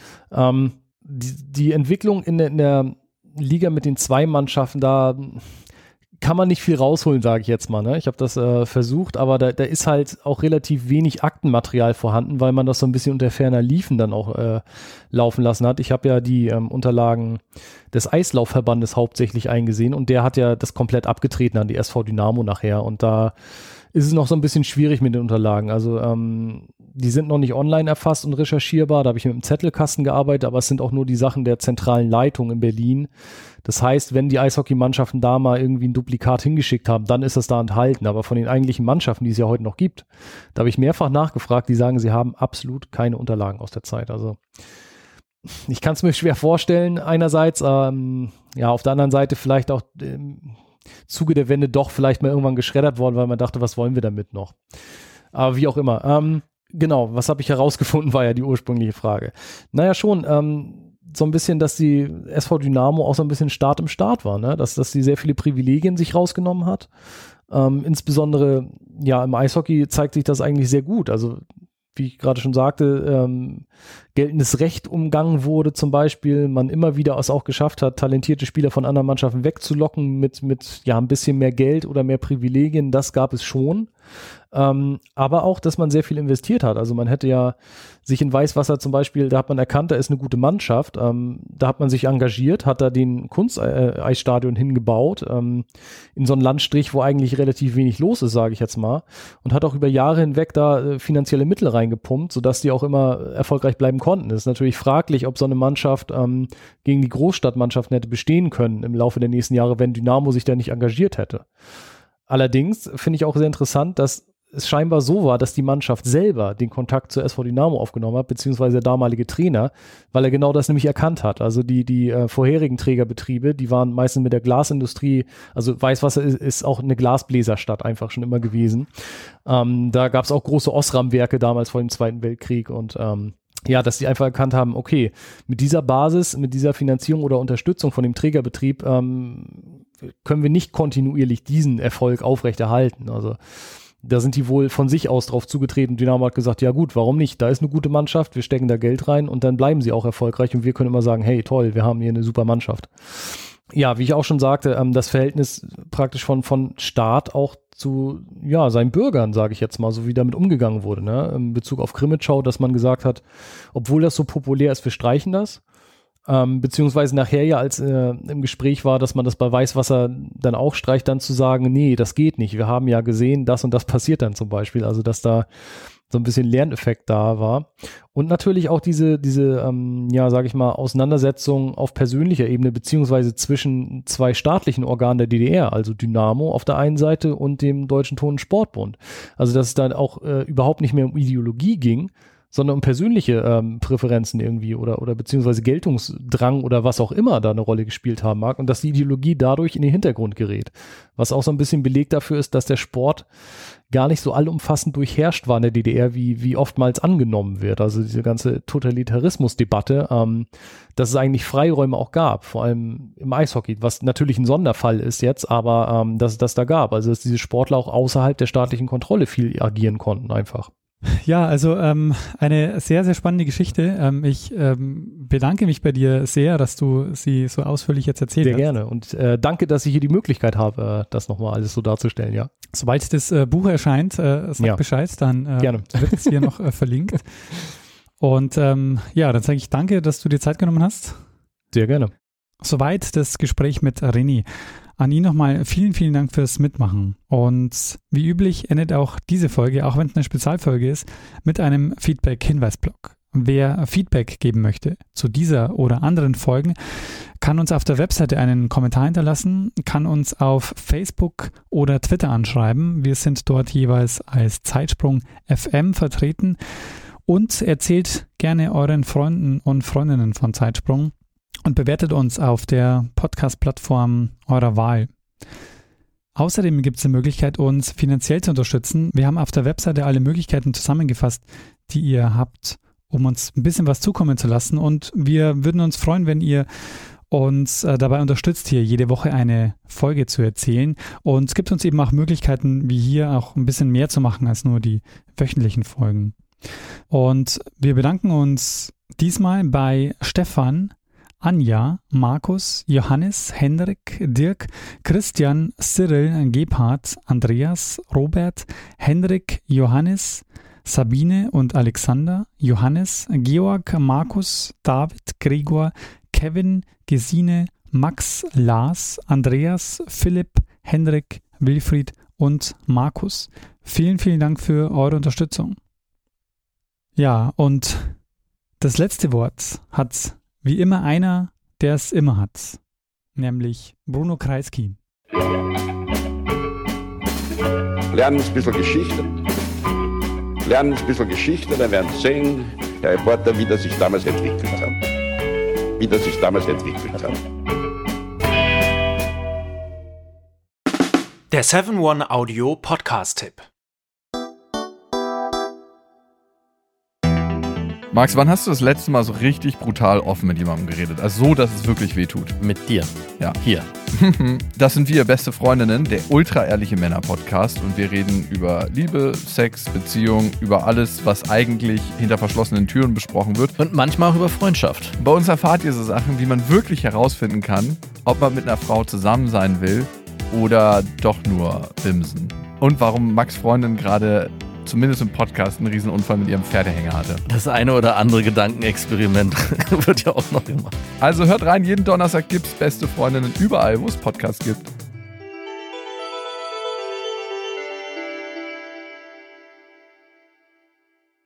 Die Entwicklung in der Liga mit den 2 Mannschaften, da kann man nicht viel rausholen, sage ich jetzt mal. Ne? Ich habe das versucht, aber da ist halt auch relativ wenig Aktenmaterial vorhanden, weil man das so ein bisschen unter ferner Liefen dann auch laufen lassen hat. Ich habe ja die Unterlagen des Eislaufverbandes hauptsächlich eingesehen und der hat ja das komplett abgetreten an die SV Dynamo nachher und da ist es noch so ein bisschen schwierig mit den Unterlagen. Also die sind noch nicht online erfasst und recherchierbar. Da habe ich mit dem Zettelkasten gearbeitet, aber es sind auch nur die Sachen der zentralen Leitung in Berlin. Das heißt, wenn die Eishockeymannschaften da mal irgendwie ein Duplikat hingeschickt haben, dann ist das da enthalten. Aber von den eigentlichen Mannschaften, die es ja heute noch gibt, da habe ich mehrfach nachgefragt, die sagen, sie haben absolut keine Unterlagen aus der Zeit. Also ich kann es mir schwer vorstellen einerseits, auf der anderen Seite vielleicht auch im Zuge der Wende doch vielleicht mal irgendwann geschreddert worden, weil man dachte, was wollen wir damit noch? Aber wie auch immer. Genau, was habe ich herausgefunden, war ja die ursprüngliche Frage. Naja, schon so ein bisschen, dass die SV Dynamo auch so ein bisschen Start im Start war, ne? Dass sie sehr viele Privilegien sich rausgenommen hat. Insbesondere, im Eishockey zeigt sich das eigentlich sehr gut. Also wie ich gerade schon sagte, geltendes Recht umgangen wurde zum Beispiel, man immer wieder es auch geschafft hat, talentierte Spieler von anderen Mannschaften wegzulocken mit ein bisschen mehr Geld oder mehr Privilegien, das gab es schon. Aber auch, dass man sehr viel investiert hat. Also man hätte ja sich in Weißwasser zum Beispiel, da hat man erkannt, da ist eine gute Mannschaft, da hat man sich engagiert, hat da den Kunsteisstadion hingebaut, in so einen Landstrich, wo eigentlich relativ wenig los ist, sage ich jetzt mal, und hat auch über Jahre hinweg da finanzielle Mittel reingepumpt, sodass die auch immer erfolgreich bleiben konnten. Es ist natürlich fraglich, ob so eine Mannschaft gegen die Großstadtmannschaften hätte bestehen können im Laufe der nächsten Jahre, wenn Dynamo sich da nicht engagiert hätte. Allerdings finde ich auch sehr interessant, dass es scheinbar so war, dass die Mannschaft selber den Kontakt zur SV Dynamo aufgenommen hat, beziehungsweise der damalige Trainer, weil er genau das nämlich erkannt hat. Also die vorherigen Trägerbetriebe, die waren meistens mit der Glasindustrie, also Weißwasser ist auch eine Glasbläserstadt einfach schon immer gewesen. Da gab es auch große Osram-Werke damals vor dem Zweiten Weltkrieg und dass die einfach erkannt haben, okay, mit dieser Basis, mit dieser Finanzierung oder Unterstützung von dem Trägerbetrieb können wir nicht kontinuierlich diesen Erfolg aufrechterhalten. Also da sind die wohl von sich aus drauf zugetreten. Dynamo hat gesagt, ja gut, warum nicht? Da ist eine gute Mannschaft, wir stecken da Geld rein und dann bleiben sie auch erfolgreich und wir können immer sagen, hey toll, wir haben hier eine super Mannschaft. Ja, wie ich auch schon sagte, das Verhältnis praktisch von Staat auch zu seinen Bürgern, sage ich jetzt mal, so wie damit umgegangen wurde, ne? In Bezug auf Krimitschau, dass man gesagt hat, obwohl das so populär ist, wir streichen das. Beziehungsweise nachher ja, als im Gespräch war, dass man das bei Weißwasser dann auch streicht, dann zu sagen, nee, das geht nicht. Wir haben ja gesehen, das und das passiert dann zum Beispiel. Also, dass da so ein bisschen Lerneffekt da war. Und natürlich auch diese sage ich mal, Auseinandersetzung auf persönlicher Ebene, beziehungsweise zwischen zwei staatlichen Organen der DDR, also Dynamo auf der einen Seite und dem Deutschen Turn- und Sportbund. Also, dass es dann auch überhaupt nicht mehr um Ideologie ging, sondern um persönliche Präferenzen irgendwie oder beziehungsweise Geltungsdrang oder was auch immer da eine Rolle gespielt haben mag und dass die Ideologie dadurch in den Hintergrund gerät. Was auch so ein bisschen Beleg dafür ist, dass der Sport gar nicht so allumfassend durchherrscht war in der DDR, wie oftmals angenommen wird. Also diese ganze Totalitarismusdebatte, dass es eigentlich Freiräume auch gab, vor allem im Eishockey, was natürlich ein Sonderfall ist jetzt, aber dass es das da gab. Also dass diese Sportler auch außerhalb der staatlichen Kontrolle viel agieren konnten einfach. Ja, also eine sehr, sehr spannende Geschichte. Ich bedanke mich bei dir sehr, dass du sie so ausführlich jetzt erzählt hast. Sehr gerne und danke, dass ich hier die Möglichkeit habe, das nochmal alles so darzustellen, ja. Sobald das Buch erscheint, sag Bescheid, dann wird es hier noch verlinkt. Und dann sage ich danke, dass du dir Zeit genommen hast. Sehr gerne. Soweit das Gespräch mit René. An ihn nochmal vielen, vielen Dank fürs Mitmachen. Und wie üblich endet auch diese Folge, auch wenn es eine Spezialfolge ist, mit einem Feedback-Hinweisblock. Wer Feedback geben möchte zu dieser oder anderen Folgen, kann uns auf der Webseite einen Kommentar hinterlassen, kann uns auf Facebook oder Twitter anschreiben. Wir sind dort jeweils als Zeitsprung FM vertreten und erzählt gerne euren Freunden und Freundinnen von Zeitsprung und bewertet uns auf der Podcast-Plattform eurer Wahl. Außerdem gibt es die Möglichkeit, uns finanziell zu unterstützen. Wir haben auf der Webseite alle Möglichkeiten zusammengefasst, die ihr habt, um uns ein bisschen was zukommen zu lassen. Und wir würden uns freuen, wenn ihr uns dabei unterstützt, hier jede Woche eine Folge zu erzählen. Und es gibt uns eben auch Möglichkeiten, wie hier auch ein bisschen mehr zu machen als nur die wöchentlichen Folgen. Und wir bedanken uns diesmal bei Stefan, Anja, Markus, Johannes, Hendrik, Dirk, Christian, Cyril, Gebhard, Andreas, Robert, Hendrik, Johannes, Sabine und Alexander, Johannes, Georg, Markus, David, Gregor, Kevin, Gesine, Max, Lars, Andreas, Philipp, Hendrik, Wilfried und Markus. Vielen, vielen Dank für eure Unterstützung. Ja, und das letzte Wort hat wie immer einer, der es immer hat, nämlich Bruno Kreisky. Lernen ein bisschen Geschichte. Lernen ein bisschen Geschichte, dann werden Sie sehen, der Reporter, wie das sich damals entwickelt hat. Der 7-One Audio Podcast-Tipp. Max, wann hast du das letzte Mal so richtig brutal offen mit jemandem geredet? Also so, dass es wirklich wehtut. Mit dir. Ja. Hier. Das sind wir, beste Freundinnen, der ultra-ehrliche Männer-Podcast. Und wir reden über Liebe, Sex, Beziehung, über alles, was eigentlich hinter verschlossenen Türen besprochen wird. Und manchmal auch über Freundschaft. Bei uns erfahrt ihr so Sachen, wie man wirklich herausfinden kann, ob man mit einer Frau zusammen sein will oder doch nur bimsen. Und warum Max' Freundin gerade zumindest im Podcast einen Riesenunfall mit ihrem Pferdehänger hatte. Das eine oder andere Gedankenexperiment wird ja auch noch gemacht. Also hört rein, jeden Donnerstag gibt's beste Freundinnen überall, wo es Podcasts gibt.